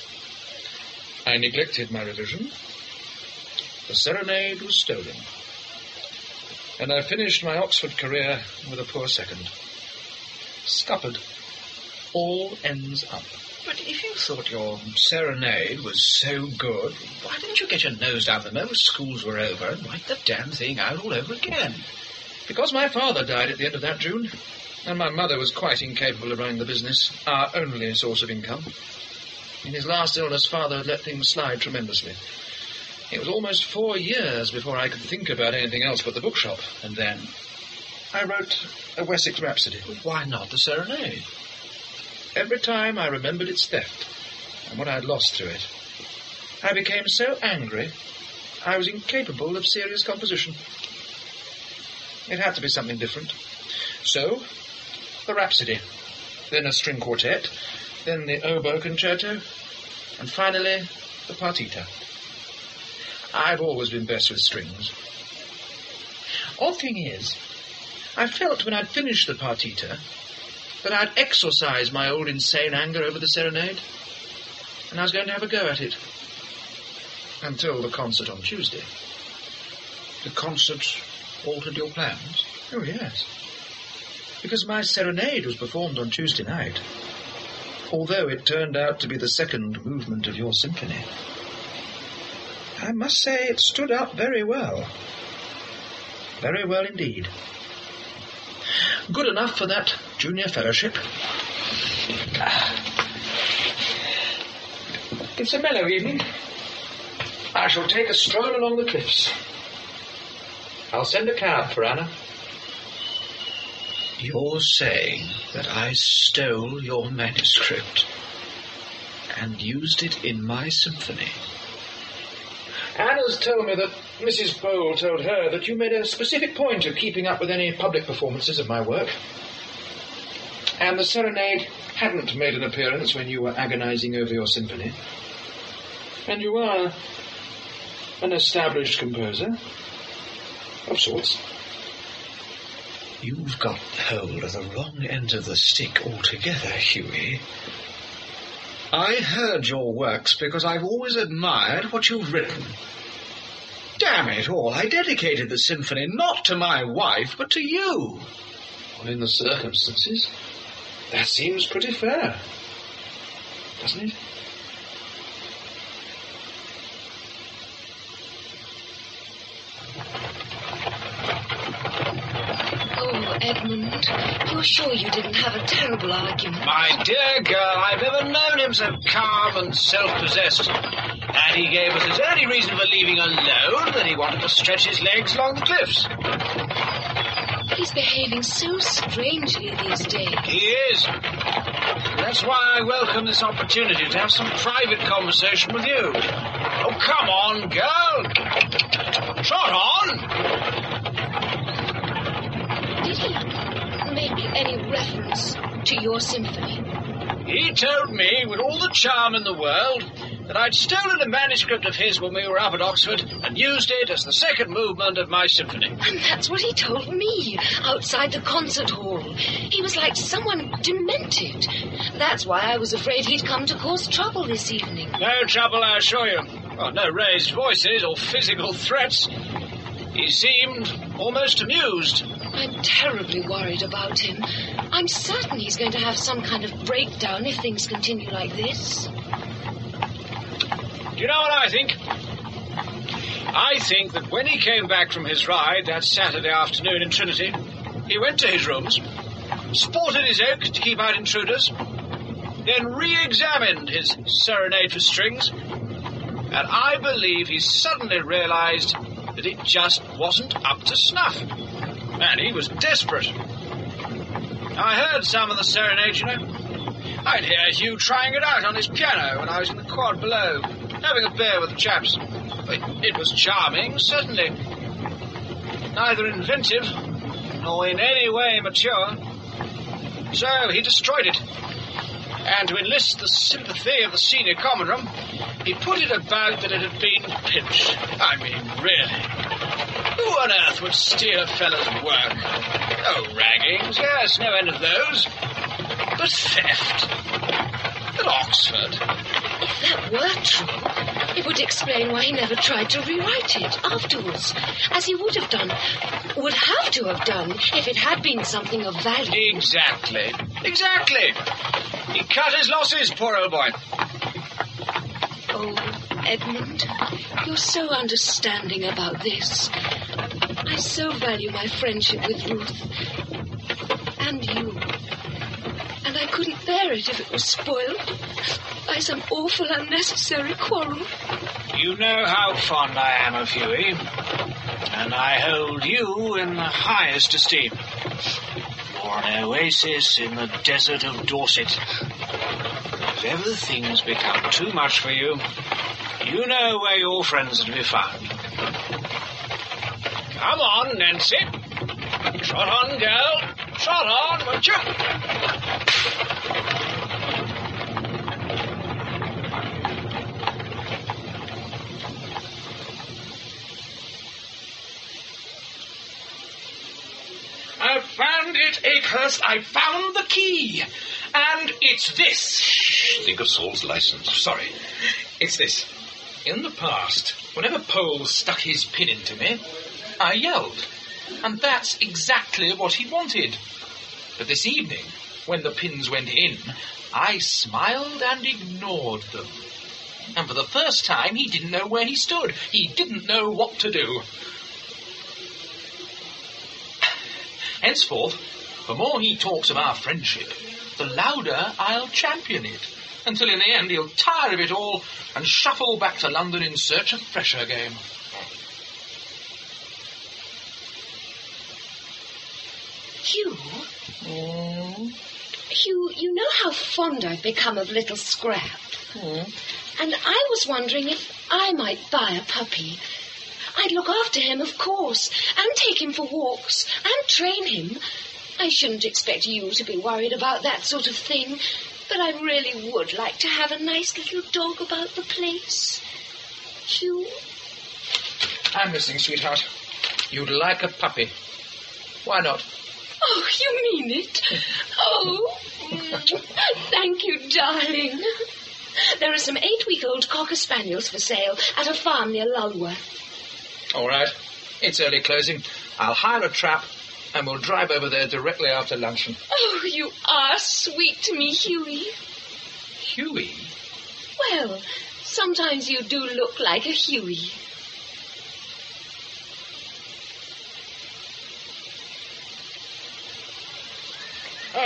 I neglected my revision. The Serenade was stolen. And I finished my Oxford career with a poor second. Scuppered. All ends up. But if you thought your Serenade was so good, why didn't you get your nose down the nose? Schools were over and write the damn thing out all over again? Because my father died at the end of that June. And my mother was quite incapable of running the business, our only source of income. In his last illness, Father had let things slide tremendously. It was almost four years before I could think about anything else but the bookshop. And then? I wrote a Wessex Rhapsody. Why not the Serenade? Every time I remembered its theft and what I'd lost through it, I became so angry I was incapable of serious composition. It had to be something different. So, the Rhapsody, then a string quartet, then the oboe concerto, and finally the partita. I've always been best with strings. Odd thing is, I felt when I'd finished the partita that I'd exorcised my old insane anger over the Serenade, and I was going to have a go at it. Until the concert on Tuesday. The concert altered your plans? Oh, yes. Because my Serenade was performed on Tuesday night, although it turned out to be the second movement of your symphony. I must say it stood out very well. Very well indeed. Good enough for that Junior Fellowship. It's a mellow evening. I shall take a stroll along the cliffs. I'll send a cab for Anna. You're saying that I stole your manuscript and used it in my symphony? Anna's told me that Missus Bowl told her that you made a specific point of keeping up with any public performances of my work. And the Serenade hadn't made an appearance when you were agonizing over your symphony. And you are an established composer of sorts. You've got hold of the wrong end of the stick altogether, Hughie. I heard your works because I've always admired what you've written. Damn it all, I dedicated the symphony not to my wife, but to you. Well, in the circumstances, that seems pretty fair, doesn't it? Oh, Edmund, You're sure you didn't have a terrible argument? My dear girl, I've never known him so calm and self-possessed. And he gave us his only reason for leaving alone that he wanted to stretch his legs along the cliffs. He's behaving so strangely these days. He is. That's why I welcome this opportunity to have some private conversation with you. Oh, come on, girl. Trot on. Did he make any reference to your symphony? He told me, with all the charm in the world, that I'd stolen a manuscript of his when we were up at Oxford and used it as the second movement of my symphony. And that's what he told me, outside the concert hall. He was like someone demented. That's why I was afraid he'd come to cause trouble this evening. No trouble, I assure you. Well, no raised voices or physical threats. He seemed almost amused. I'm terribly worried about him. I'm certain he's going to have some kind of breakdown if things continue like this. Do you know what I think? I think that when he came back from his ride that Saturday afternoon in Trinity, he went to his rooms, sported his oak to keep out intruders, then re-examined his serenade for strings, and I believe he suddenly realized that it just wasn't up to snuff. And he was desperate. I heard some of the serenade, you know. I'd hear Hugh trying it out on his piano when I was in the quad below, having a beer with the chaps. It, it was charming, certainly. Neither inventive, nor in any way mature. So he destroyed it. And to enlist the sympathy of the senior common room, he put it about that it had been pinched. I mean, really. Who on earth would steal a fellow's work? No raggings, yes, no end of those. But theft. At Oxford. If that were true, it would explain why he never tried to rewrite it afterwards, as he would have done, would have to have done, if it had been something of value. Exactly. Exactly. He cut his losses, poor old boy. Oh, Edmund, you're so understanding about this. I so value my friendship with Ruth. And you. And I couldn't bear it if it was spoiled by some awful unnecessary quarrel. You know how fond I am of Hughie, and I hold you in the highest esteem. You're an oasis in the desert of Dorset. If ever things become too much for you, you know where your friends are to be found. Come on, Nancy. Trot on, girl. Trot on, won't you? I found it, Akehurst. I found the key. And it's this. Think of Saul's license. Sorry. It's this. In the past, whenever Pole stuck his pin into me, I yelled. And that's exactly what he wanted. But this evening, when the pins went in, I smiled and ignored them. And for the first time, he didn't know where he stood. He didn't know what to do. Henceforth, the more he talks of our friendship, the louder I'll champion it, until in the end he'll tire of it all and shuffle back to London in search of fresher game. Hugh? Mm. Hugh, you know how fond I've become of little Scrap. Mm. And I was wondering if I might buy a puppy. I'd look after him, of course, and take him for walks, and train him. I shouldn't expect you to be worried about that sort of thing, but I really would like to have a nice little dog about the place. Hugh? I'm listening, sweetheart. You'd like a puppy. Why not? Oh, you mean it? Oh, thank you, darling. There are some eight-week-old Cocker Spaniels for sale at a farm near Lulworth. All right. It's early closing. I'll hire a trap and we'll drive over there directly after luncheon. Oh, you are sweet to me, Hughie. Hughie? Well, sometimes you do look like a Hughie.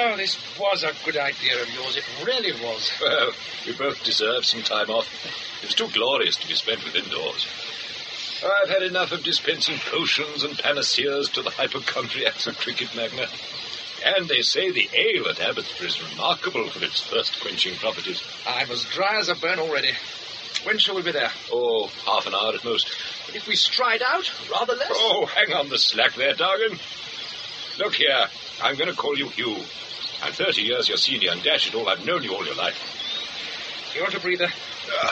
Oh, this was a good idea of yours. It really was. Well, we both deserve some time off. It was too glorious to be spent within doors. I've had enough of dispensing potions and panaceas to the hypochondriacs of cricket magna. And they say the ale at Abbotsford is remarkable for its thirst-quenching properties. I'm as dry as a bone already. When shall we be there? Oh, half an hour at most. But if we stride out, rather less. Oh, hang on the slack there, Dargan. Look here, I'm going to call you Hugh. I'm thirty years your senior, and dash it all, I've known you all your life. You want a breather? Uh.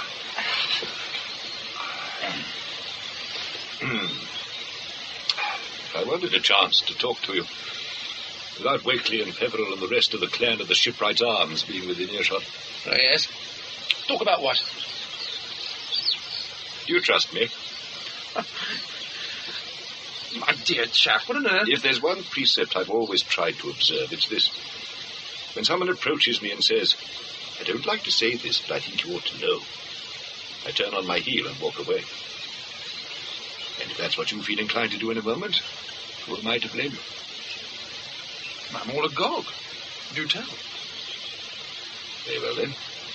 Hmm. I wanted a chance to talk to you. Without Wakely and Peveril and the rest of the clan of the Shipwright's Arms being within earshot. Oh, yes. Talk about what? Do you trust me? My dear chap, what on earth? If there's one precept I've always tried to observe, it's this. When someone approaches me and says, I don't like to say this, but I think you ought to know, I turn on my heel and walk away. And if that's what you feel inclined to do in a moment, who am I to blame you? I'm all agog. Do tell. Very well, then.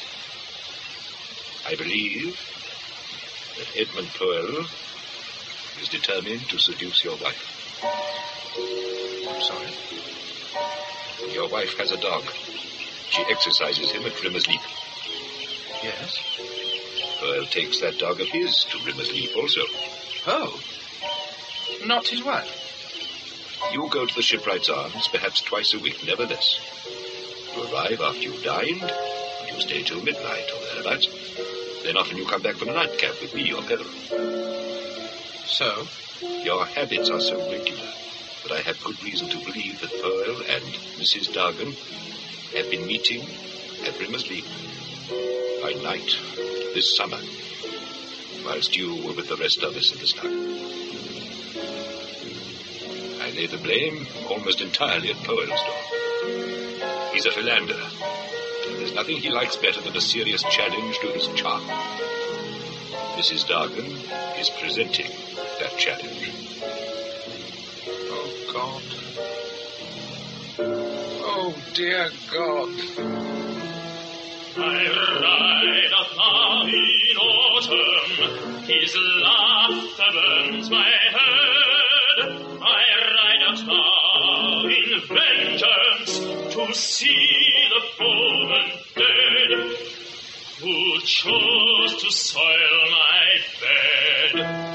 I believe that Edmund Powell is determined to seduce your wife. I'm sorry. Your wife has a dog. She exercises him at Rimmer's Leap. Yes? Powell takes that dog of his to Rimmer's Leap also. Oh. Not his wife? You go to the Shipwright's Arms perhaps twice a week, never less. You arrive after you've dined, and you stay till midnight or thereabouts. Then often you come back for a nightcap with me or Peveril. So? Your habits are so regular that I have good reason to believe that Powell and Missus Dargan have been meeting at Rimmer's Leap by night this summer, whilst you were with the rest of us in the snug. I lay the blame almost entirely at Powell's door. He's a philanderer, and there's nothing he likes better than a serious challenge to his charm. Missus Dargan is presenting that challenge. Oh, God. Oh, dear God. I ride up now in autumn, his laughter burns my head. I ride out now in vengeance to see the fallen dead, who chose to soil my bed.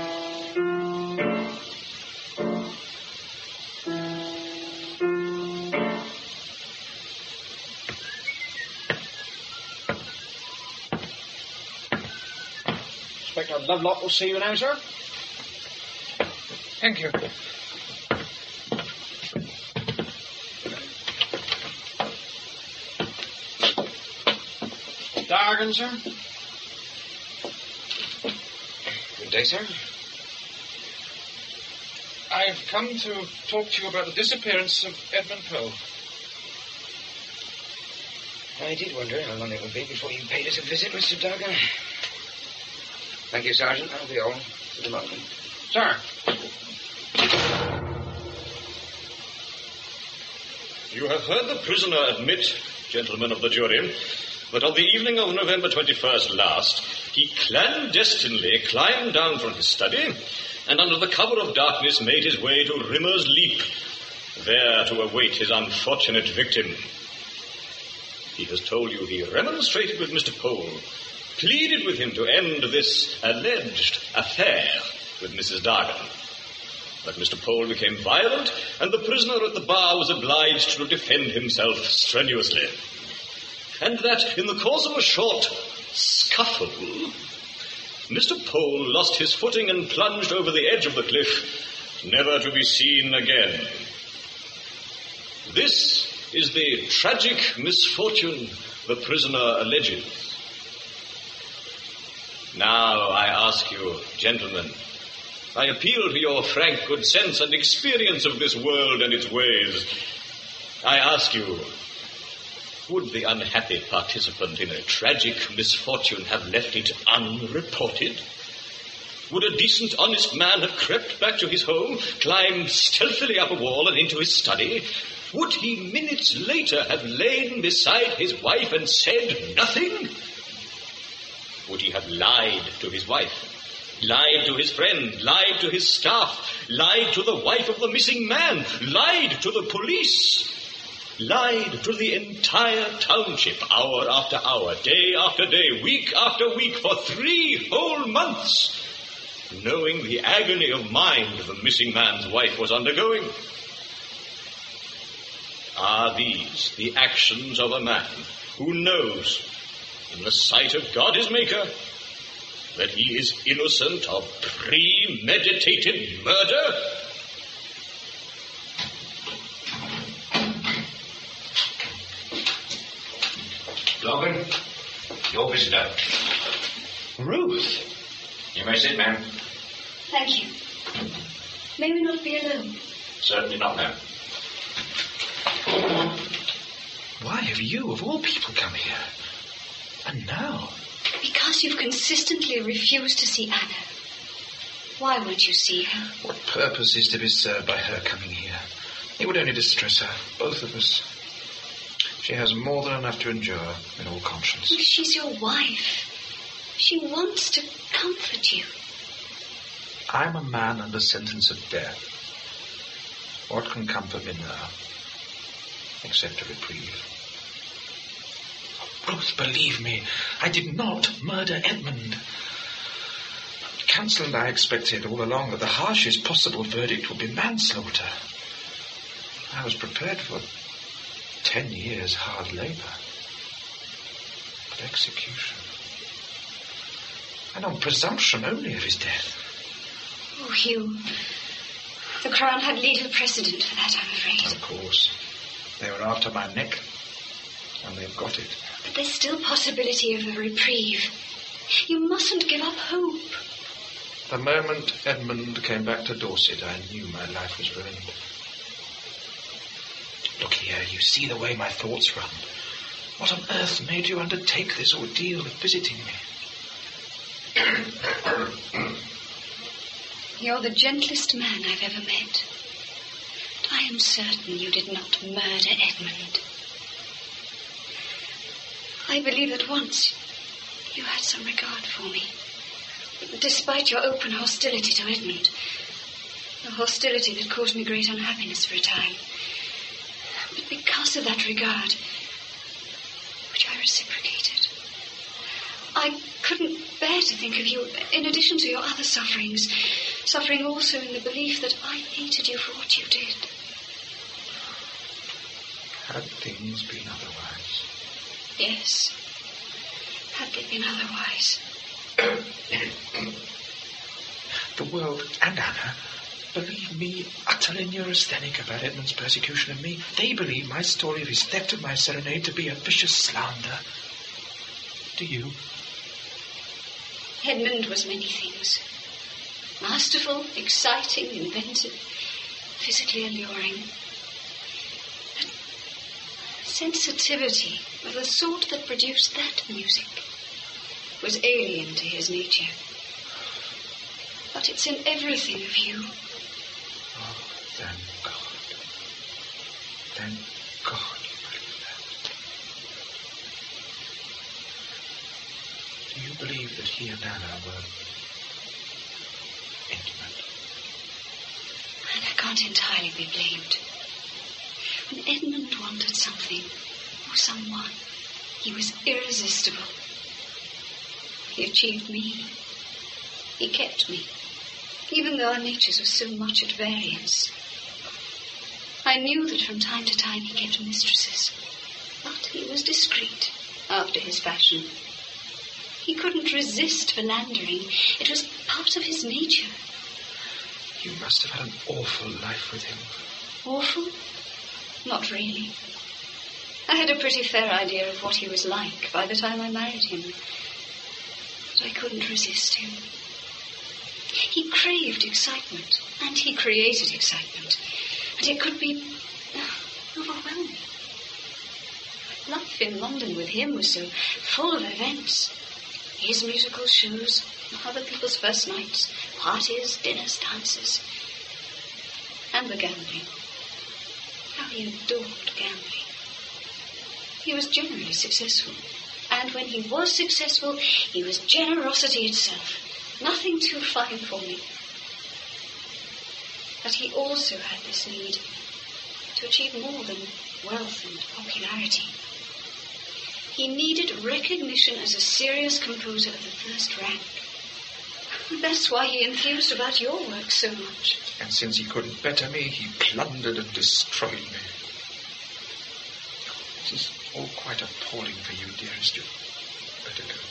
Inspector Lovelock will see you now, sir. Thank you. Dargan, sir. Good day, sir. I've come to talk to you about the disappearance of Edmund Powell. I did wonder how long it would be before you paid us a visit, Mister Dargan. Thank you, Sergeant. That'll be all for the moment. Sir. You have heard the prisoner admit, gentlemen of the jury, that on the evening of November twenty-first last, he clandestinely climbed down from his study and under the cover of darkness made his way to Rimmer's Leap, there to await his unfortunate victim. He has told you he remonstrated with Mister Powell, pleaded with him to end this alleged affair with Missus Dargan. But Mister Powell became violent, and the prisoner at the bar was obliged to defend himself strenuously. And that, in the course of a short scuffle, Mister Powell lost his footing and plunged over the edge of the cliff, never to be seen again. This is the tragic misfortune the prisoner alleges. Now I ask you, gentlemen, I appeal to your frank good sense and experience of this world and its ways. I ask you, would the unhappy participant in a tragic misfortune have left it unreported? Would a decent, honest man have crept back to his home, climbed stealthily up a wall and into his study, would he minutes later have lain beside his wife and said nothing? Would he have lied to his wife? Lied to his friend, lied to his staff, lied to the wife of the missing man, lied to the police, lied to the entire township, hour after hour, day after day, week after week, for three whole months, knowing the agony of mind the missing man's wife was undergoing. Are these the actions of a man who knows, in the sight of God his Maker, that he is innocent of premeditated murder? Logan, your visitor. Ruth? You may sit, ma'am. Thank you. May we not be alone? Certainly not, ma'am. Why have you, of all people, come here? And now? Because you've consistently refused to see Anna. Why won't you see her? What purpose is to be served by her coming here? It would only distress her, both of us. She has more than enough to endure, in all conscience. She's your wife. She wants to comfort you. I'm a man under sentence of death. What can comfort me now? Except a reprieve. Ruth, believe me, I did not murder Edmund. Counsel and I expected all along that the harshest possible verdict would be manslaughter. I was prepared for ten years hard labour. But execution. And on presumption only of his death. Oh, Hugh. The Crown had legal precedent for that, I'm afraid. Of course. They were after my neck, and they've got it. But there's still possibility of a reprieve. You mustn't give up hope. The moment Edmund came back to Dorset, I knew my life was ruined. Look here, you see the way my thoughts run. What on earth made you undertake this ordeal of visiting me? You're the gentlest man I've ever met. But I am certain you did not murder Edmund. I believe that once you had some regard for me, despite your open hostility to Edmund. A hostility that caused me great unhappiness for a time. But because of that regard, which I reciprocated, I couldn't bear to think of you, in addition to your other sufferings, suffering also in the belief that I hated you for what you did. Had things been otherwise? Yes. Had they been otherwise. The world and Anna believe me utterly neurasthenic about Edmund's persecution of me. They believe my story of his theft of my serenade to be a vicious slander. Do you? Edmund was many things. Masterful, exciting, inventive, physically alluring. But sensitivity of the sort that produced that music was alien to his nature. But it's in everything of you. Oh, thank God. Thank God you believe that. Do you believe that he and Anna were intimate? Anna can't entirely be blamed. When Edmund wanted something, or someone, he was irresistible. He achieved me. He kept me, even though our natures were so much at variance. I knew that from time to time he kept mistresses, but he was discreet after his fashion. He couldn't resist philandering. It was part of his nature. You must have had an awful life with him. Awful? Not really. I had a pretty fair idea of what he was like by the time I married him. But I couldn't resist him. He craved excitement, and he created excitement. And it could be uh, overwhelming. Life in London with him was so full of events. His musical shows, other people's first nights, parties, dinners, dances. And the gambling. how he adored gambling. He was generally successful, and when he was successful, he was generosity itself. Nothing too fine for me. But he also had this need to achieve more than wealth and popularity. He needed recognition as a serious composer of the first rank. That's why he enthused about your work so much. And since he couldn't better me, he plundered and destroyed me. This is all quite appalling for you, dearest. You'd better go.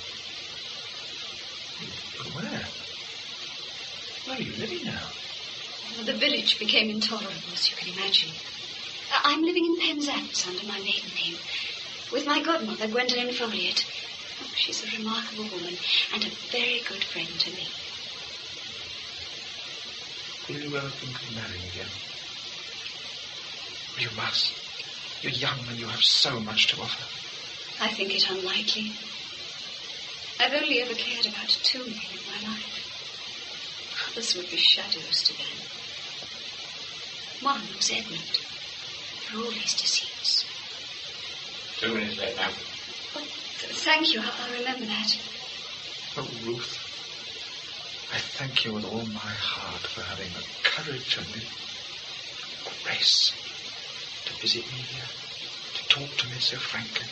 But where? Where are you living now? The village became intolerable, as you can imagine. I'm living in Penzance under my maiden name, with my godmother, Gwendolen Folliot. Oh, she's a remarkable woman and a very good friend to me. Will you ever think of marrying again? You must. You're young and you have so much to offer. I think it unlikely. I've only ever cared about two men in my life. Others would be shadows to them. One was Edmund, for all his deceits. Two minutes late now. Oh, th- thank you. I'll, I'll remember that. Oh, Ruth, I thank you with all my heart for having the courage and the grace to visit me here, to talk to me so frankly.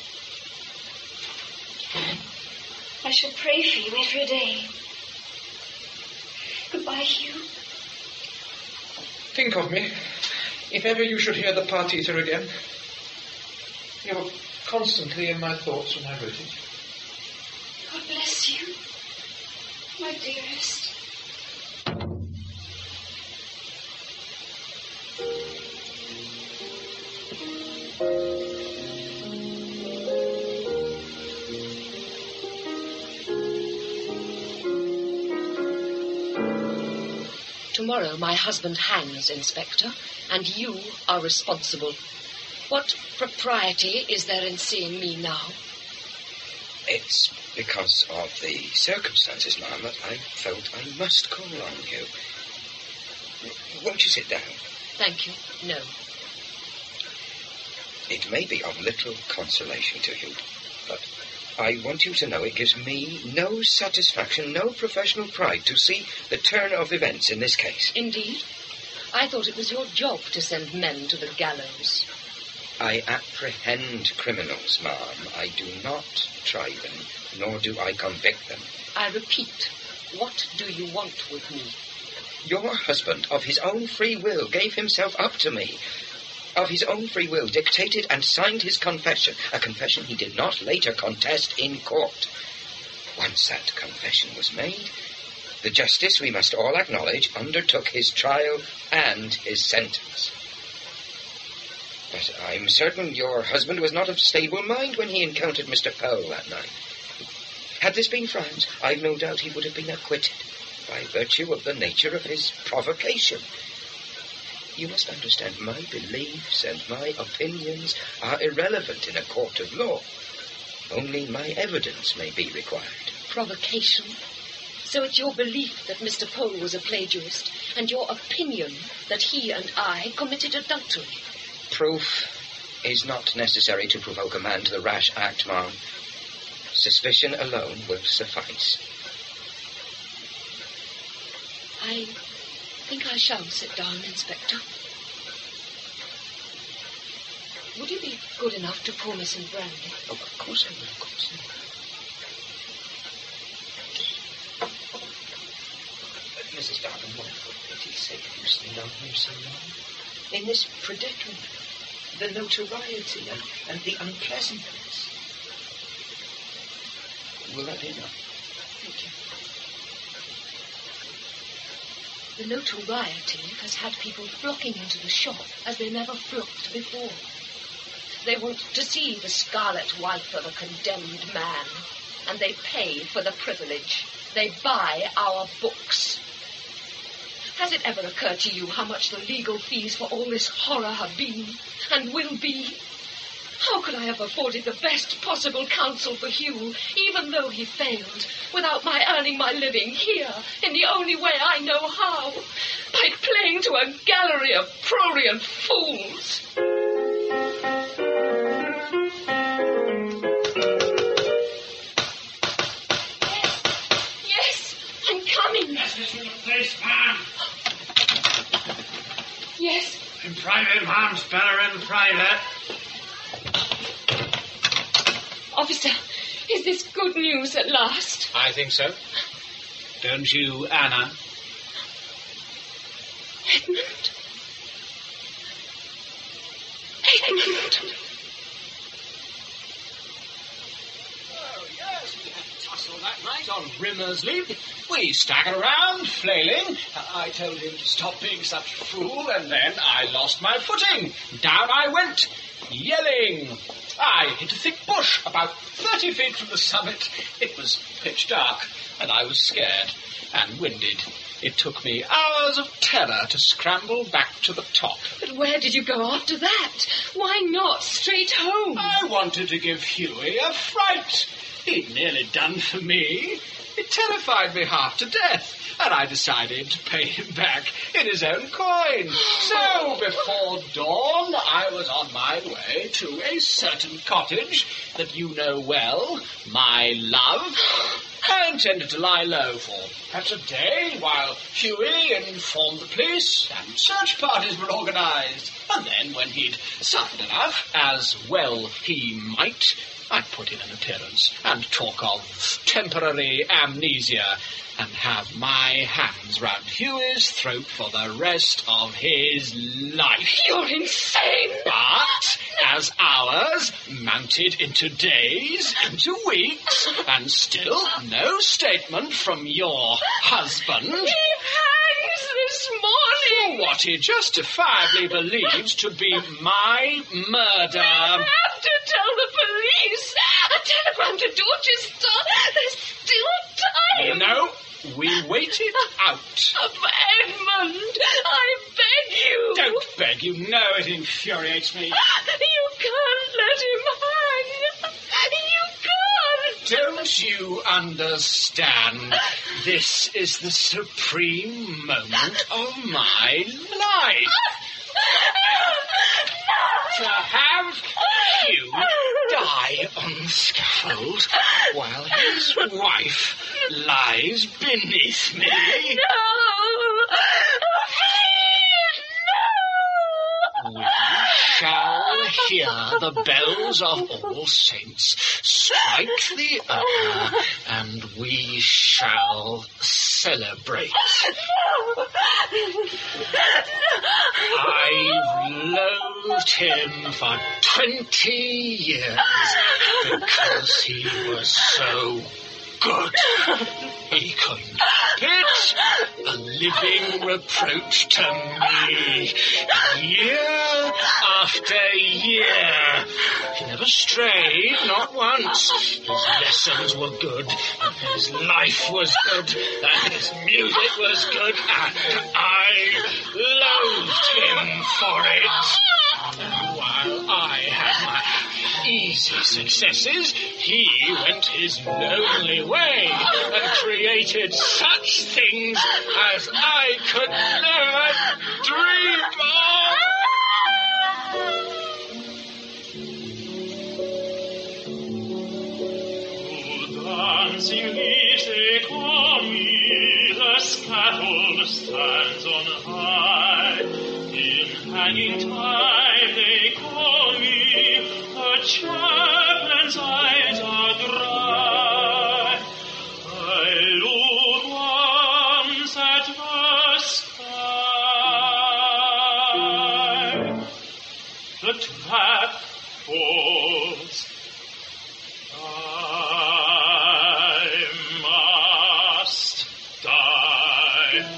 I shall pray for you every day. Goodbye, Hugh. Think of me, if ever you should hear the Partheter again. You were constantly in my thoughts when I wrote it. God bless you, my dearest. Tomorrow my husband hangs, Inspector, and you are responsible. What propriety is there in seeing me now? It's because of the circumstances, ma'am, that I felt I must call on you. Won't you sit down? Thank you. No. It may be of little consolation to you, but I want you to know it gives me no satisfaction, no professional pride to see the turn of events in this case. Indeed? I thought it was your job to send men to the gallows. I apprehend criminals, ma'am. I do not try them, nor do I convict them. I repeat, what do you want with me? Your husband, of his own free will, gave himself up to me. Of his own free will, dictated and signed his confession, a confession he did not later contest in court. Once that confession was made, the justice, we must all acknowledge, undertook his trial and his sentence. But I'm certain your husband was not of stable mind when he encountered Mister Powell that night. Had this been France, I've no doubt he would have been acquitted by virtue of the nature of his provocation. You must understand, my beliefs and my opinions are irrelevant in a court of law. Only my evidence may be required. Provocation? So it's your belief that Mister Pole was a plagiarist, and your opinion that he and I committed adultery? Proof is not necessary to provoke a man to the rash act, ma'am. Suspicion alone will suffice. I think I shall sit down, Inspector. Would you be good enough to pour me some brandy? Oh, of course I will, of course I will. Uh, Missus Darwin, why, for pity's sake, have you stayed on here so long? In this predicament, the notoriety and, and the unpleasantness. Will that be enough? Thank you. The notoriety has had people flocking into the shop as they never flocked before. They want to see the scarlet wife of a condemned man, and they pay for the privilege. They buy our books. Has it ever occurred to you how much the legal fees for all this horror have been and will be? How could I have afforded the best possible counsel for Hugh, even though he failed, without my earning my living here, in the only way I know how, by playing to a gallery of prurient fools? Private Hans Bellerin, private. Officer, is this good news at last? I think so. Don't you, Anna? Edmund? Edmund? Oh, yes, we had a tussle that night on Rimmer's Leap. We staggered around, flailing. I told him to stop being such a fool, and then I lost my footing. Down I went, yelling. I hit a thick bush about thirty feet from the summit. It was pitch dark, and I was scared and winded. It took me hours of terror to scramble back to the top. But where did you go after that? Why not straight home? I wanted to give Hughie a fright. He'd nearly done for me. It terrified me half to death, and I decided to pay him back in his own coin. So, before dawn, I was on my way to a certain cottage that you know well, my love. I intended to lie low for perhaps a day while Hughie informed the police and search parties were organised. And then, when he'd suffered enough, as well he might, I'd put in an appearance and talk of temporary amnesia and have my hands round Hughie's throat for the rest of his life. You're insane! But as hours mounted into days, into weeks, and still no statement from your husband... He hangs this morning! For what he justifiably believes to be my murder. I have to tell the police! A telegram to Dorchester! There's still time! No. We waited out. Edmund, I beg you. Don't beg, you know it infuriates me. You can't let him hang. You can't. Don't you understand? This is the supreme moment of my life. To have Hugh die on the scaffold while his wife lies beneath me. No! Please, no! We shall hear the bells of All Saints strike the hour, and we shall celebrate. No! I've loathed him for twenty years because he was so good. He couldn't help it. A living reproach to me. Year after year. He never strayed, not once. His lessons were good, and his life was good, and his music was good, and I loathed him for it. And while I had my easy successes, he went his lonely way and created such things as I could never dream of. Dancing leaves they call me, the scaffold stands on high. In hanging time they call me, the chaplain's eyes are dry. I look once at the sky, the trap falls. I must die.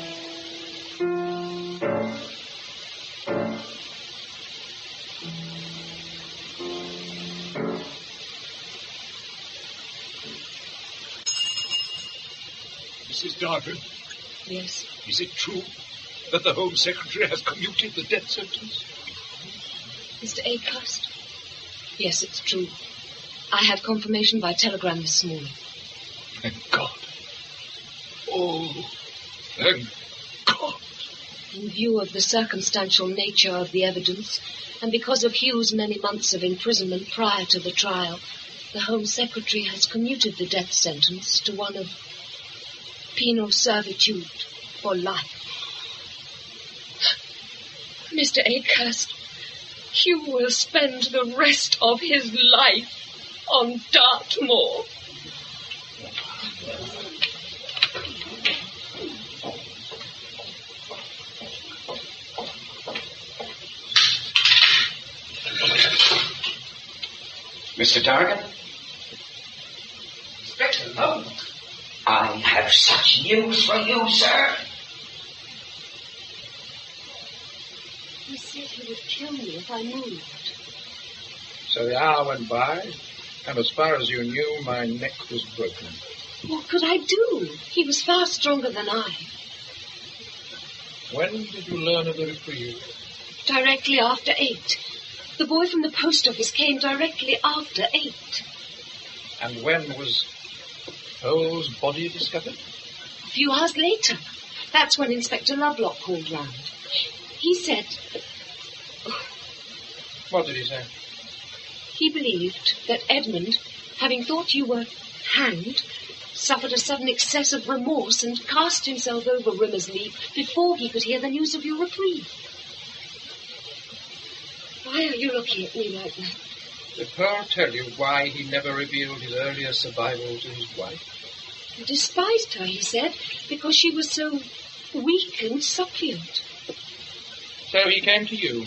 Missus Dargan, Yes. is it true that the Home Secretary has commuted the death sentence? Mister Acast? Yes, it's true. I had confirmation by telegram this morning. Thank God. Oh, thank God. In view of the circumstantial nature of the evidence, and because of Hugh's many months of imprisonment prior to the trial, the Home Secretary has commuted the death sentence to one of penal servitude for life. Mister Akehurst, Hugh will spend the rest of his life on Dartmoor. Mister Dargan? Inspector Lowe. I have such news for you, sir. He said he would kill me if I moved. So the hour went by, and as far as you knew, my neck was broken. What could I do? He was far stronger than I. When did you learn of the reprieve? Directly after eight. The boy from the post office came directly after eight. And when was Pole's body discovered? A few hours later. That's when Inspector Lovelock called round. He said... What did he say? He believed that Edmund, having thought you were hanged, suffered a sudden excess of remorse and cast himself over Rimmer's Leap before he could hear the news of your reprieve. Why are you looking at me like that? Did Pearl tell you why he never revealed his earlier survival to his wife? He despised her, he said, because she was so weak and suppliant. So he came to you?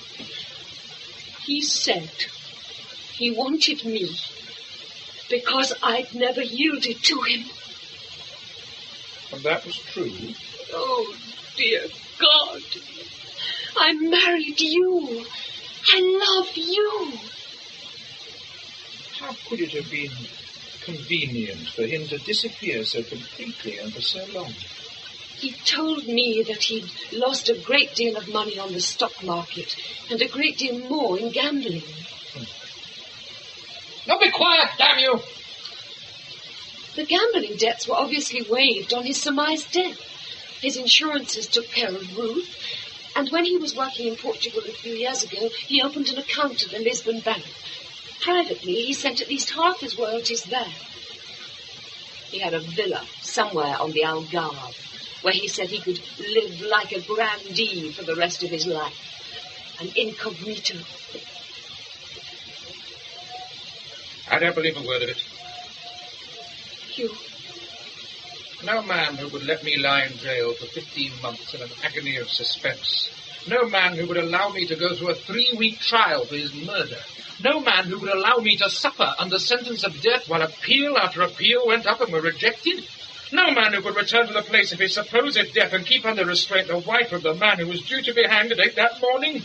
He said he wanted me because I'd never yielded to him. And that was true? Oh, dear God. I married you. I love you. How could it have been convenient for him to disappear so completely and for so long? He told me that he'd lost a great deal of money on the stock market and a great deal more in gambling. Hmm. Now be quiet, damn you! The gambling debts were obviously waived on his surmised death. His insurances took care of Ruth, and when he was working in Portugal a few years ago, he opened an account at the Lisbon Bank. Privately, he sent at least half his royalties there. He had a villa somewhere on the Algarve, where he said he could live like a grandee for the rest of his life. An incognito. I don't believe a word of it. You... No man who would let me lie in jail for fifteen months in an agony of suspense. No man who would allow me to go through a three-week trial for his murder. No man who would allow me to suffer under sentence of death while appeal after appeal went up and were rejected. No man who could return to the place of his supposed death and keep under restraint the wife of the man who was due to be hanged at eight that morning.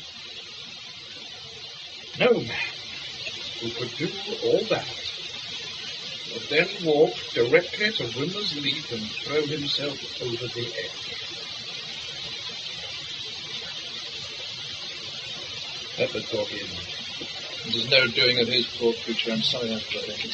No man who could do all that would then walk directly to Rimmer's Leap and throw himself over the edge. Let the talk in. There's no doing of his, poor creature. I'm sorry I've got it.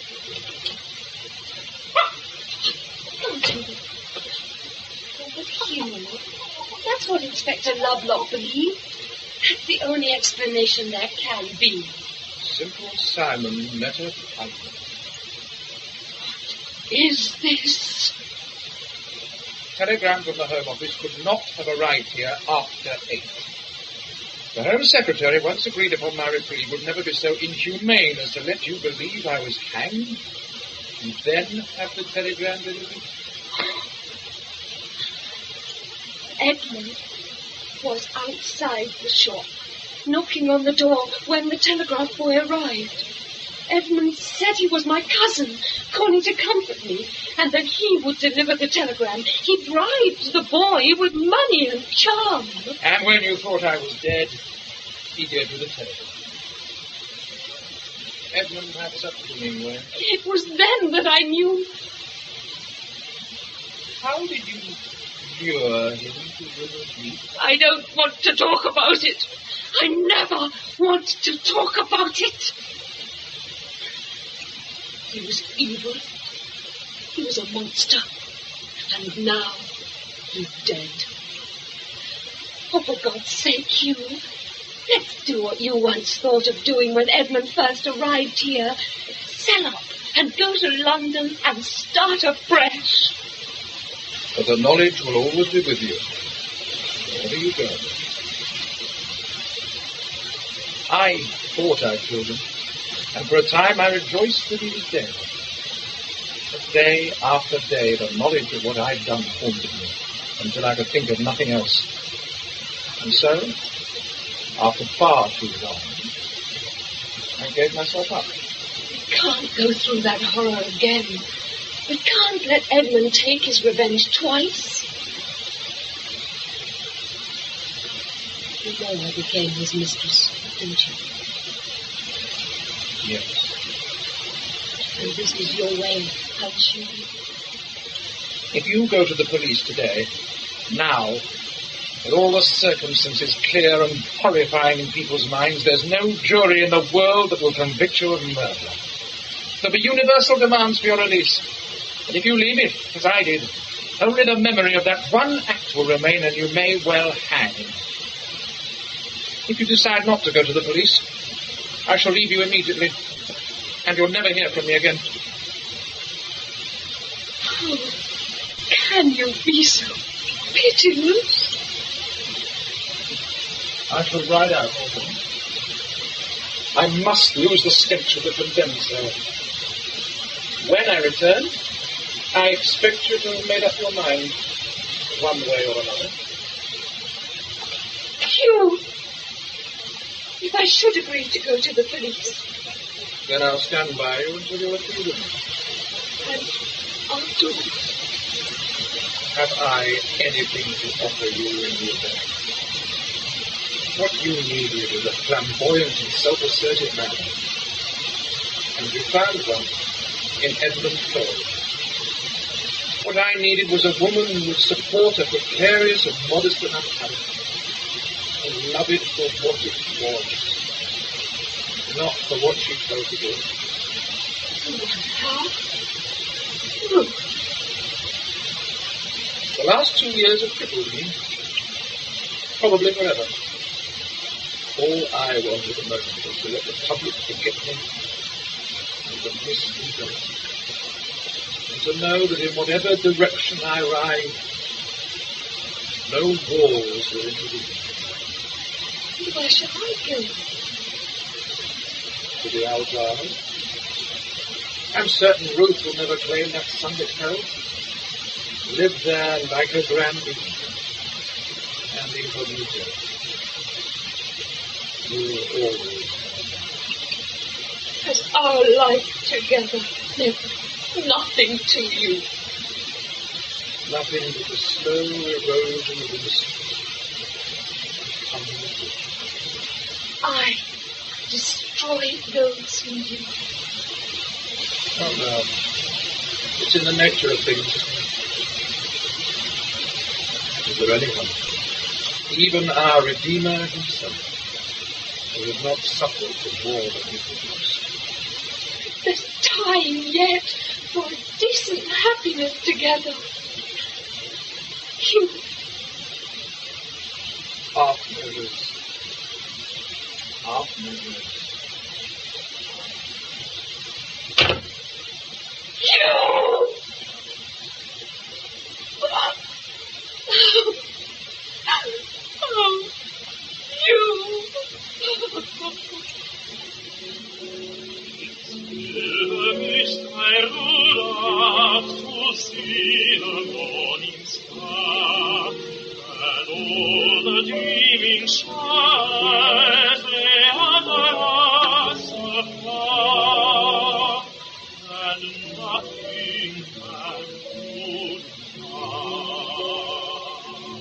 But you, that's what Inspector Lovelock believed. That's the only explanation there can be. Simple Simon met a piper. Is this? Telegram from the Home Office could not have arrived here after eight. The Home Secretary, once agreed upon my reprieve, would never be so inhumane as to let you believe I was hanged, and then have the telegram delivered. Edmund was outside the shop, knocking on the door when the telegraph boy arrived. Edmund said he was my cousin, calling to comfort me, and that he would deliver the telegram. He bribed the boy with money and charm. And when you thought I was dead, he gave you the telegram. Edmund had such a mean way. It was then that I knew. How did you lure him to Rimmer's Leap? I don't want to talk about it. I never want to talk about it. He was evil. He was a monster. And now he's dead. Oh, for God's sake, Hugh, let's do what you once thought of doing when Edmund first arrived here. Sell up and go to London and start afresh. But the knowledge will always be with you, wherever you go. I thought I'd killed him, and for a time I rejoiced that he was dead. But day after day, the knowledge of what I'd done haunted me, until I could think of nothing else. And so, after far too long, I gave myself up. We can't go through that horror again. We can't let Edmund take his revenge twice. You know I became his mistress, didn't you? Yes. And this was your way of punishing me? If you go to the police today, now, with all the circumstances clear and horrifying in people's minds, there's no jury in the world that will convict you of murder. There'll be universal demands for your release. And if you leave it, as I did, only the memory of that one act will remain, and you may well hang. If you decide not to go to the police, I shall leave you immediately, and you'll never hear from me again. How can you be so pitiless? I shall ride out, Autumn. I must lose the stench of the condemned cell. When I return, I expect you to have made up your mind, one way or another. You! If I should agree to go to the police. Then I'll stand by you until you're freedom. And afterwards? Have I anything to offer you in the event? What you needed is a flamboyant and self-assertive man. And you found one in Edmund Thorpe. What I needed was a woman who would support a precarious and modest enough talent, and love it for what it was, not for what she told to do. How? Look. The last two years have crippled me, probably forever. All I want at the moment is to let the public forget me and to miss me going. And to know that in whatever direction I ride, no walls will intervene. Where shall I go? To the Algarve. I'm certain Ruth will never claim that sunlit hell. Live there like a grandee and incognito. You will always Has our life together meant nothing to you? Nothing but the slow erosion of the mystery. I destroyed those in you. Oh, no. It's in the nature of things. Is there anyone, even our Redeemer himself, who has not suffered the war that he produced? There's time yet for a decent happiness together. You... Half measures. Half measures. You! Oh, you! Silver Mist, I rode out to see the morning star, and all the dreaming stars lay under us afar, and nothing man could harm.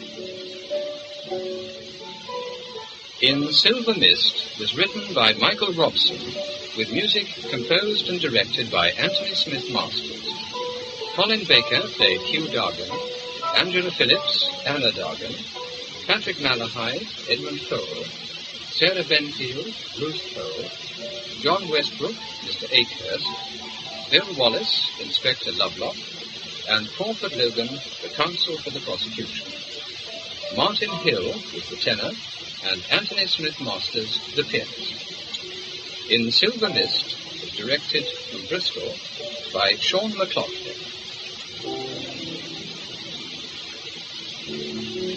In Silver Mist was written by Michael Robson, with music composed and directed by Anthony Smith Masters. Colin Baker played Hugh Dargan, Angela Phillips, Anna Dargan, Patrick Malahide, Edmund Thole, Sarah Benfield, Ruth Thole, John Westbrook, Mister Akehurst, Bill Wallace, Inspector Lovelock, and Crawford Logan, the counsel for the prosecution. Martin Hill was the tenor, and Anthony Smith Masters the pianist. In Silver Mist was directed from Bristol by Sean McLaughlin.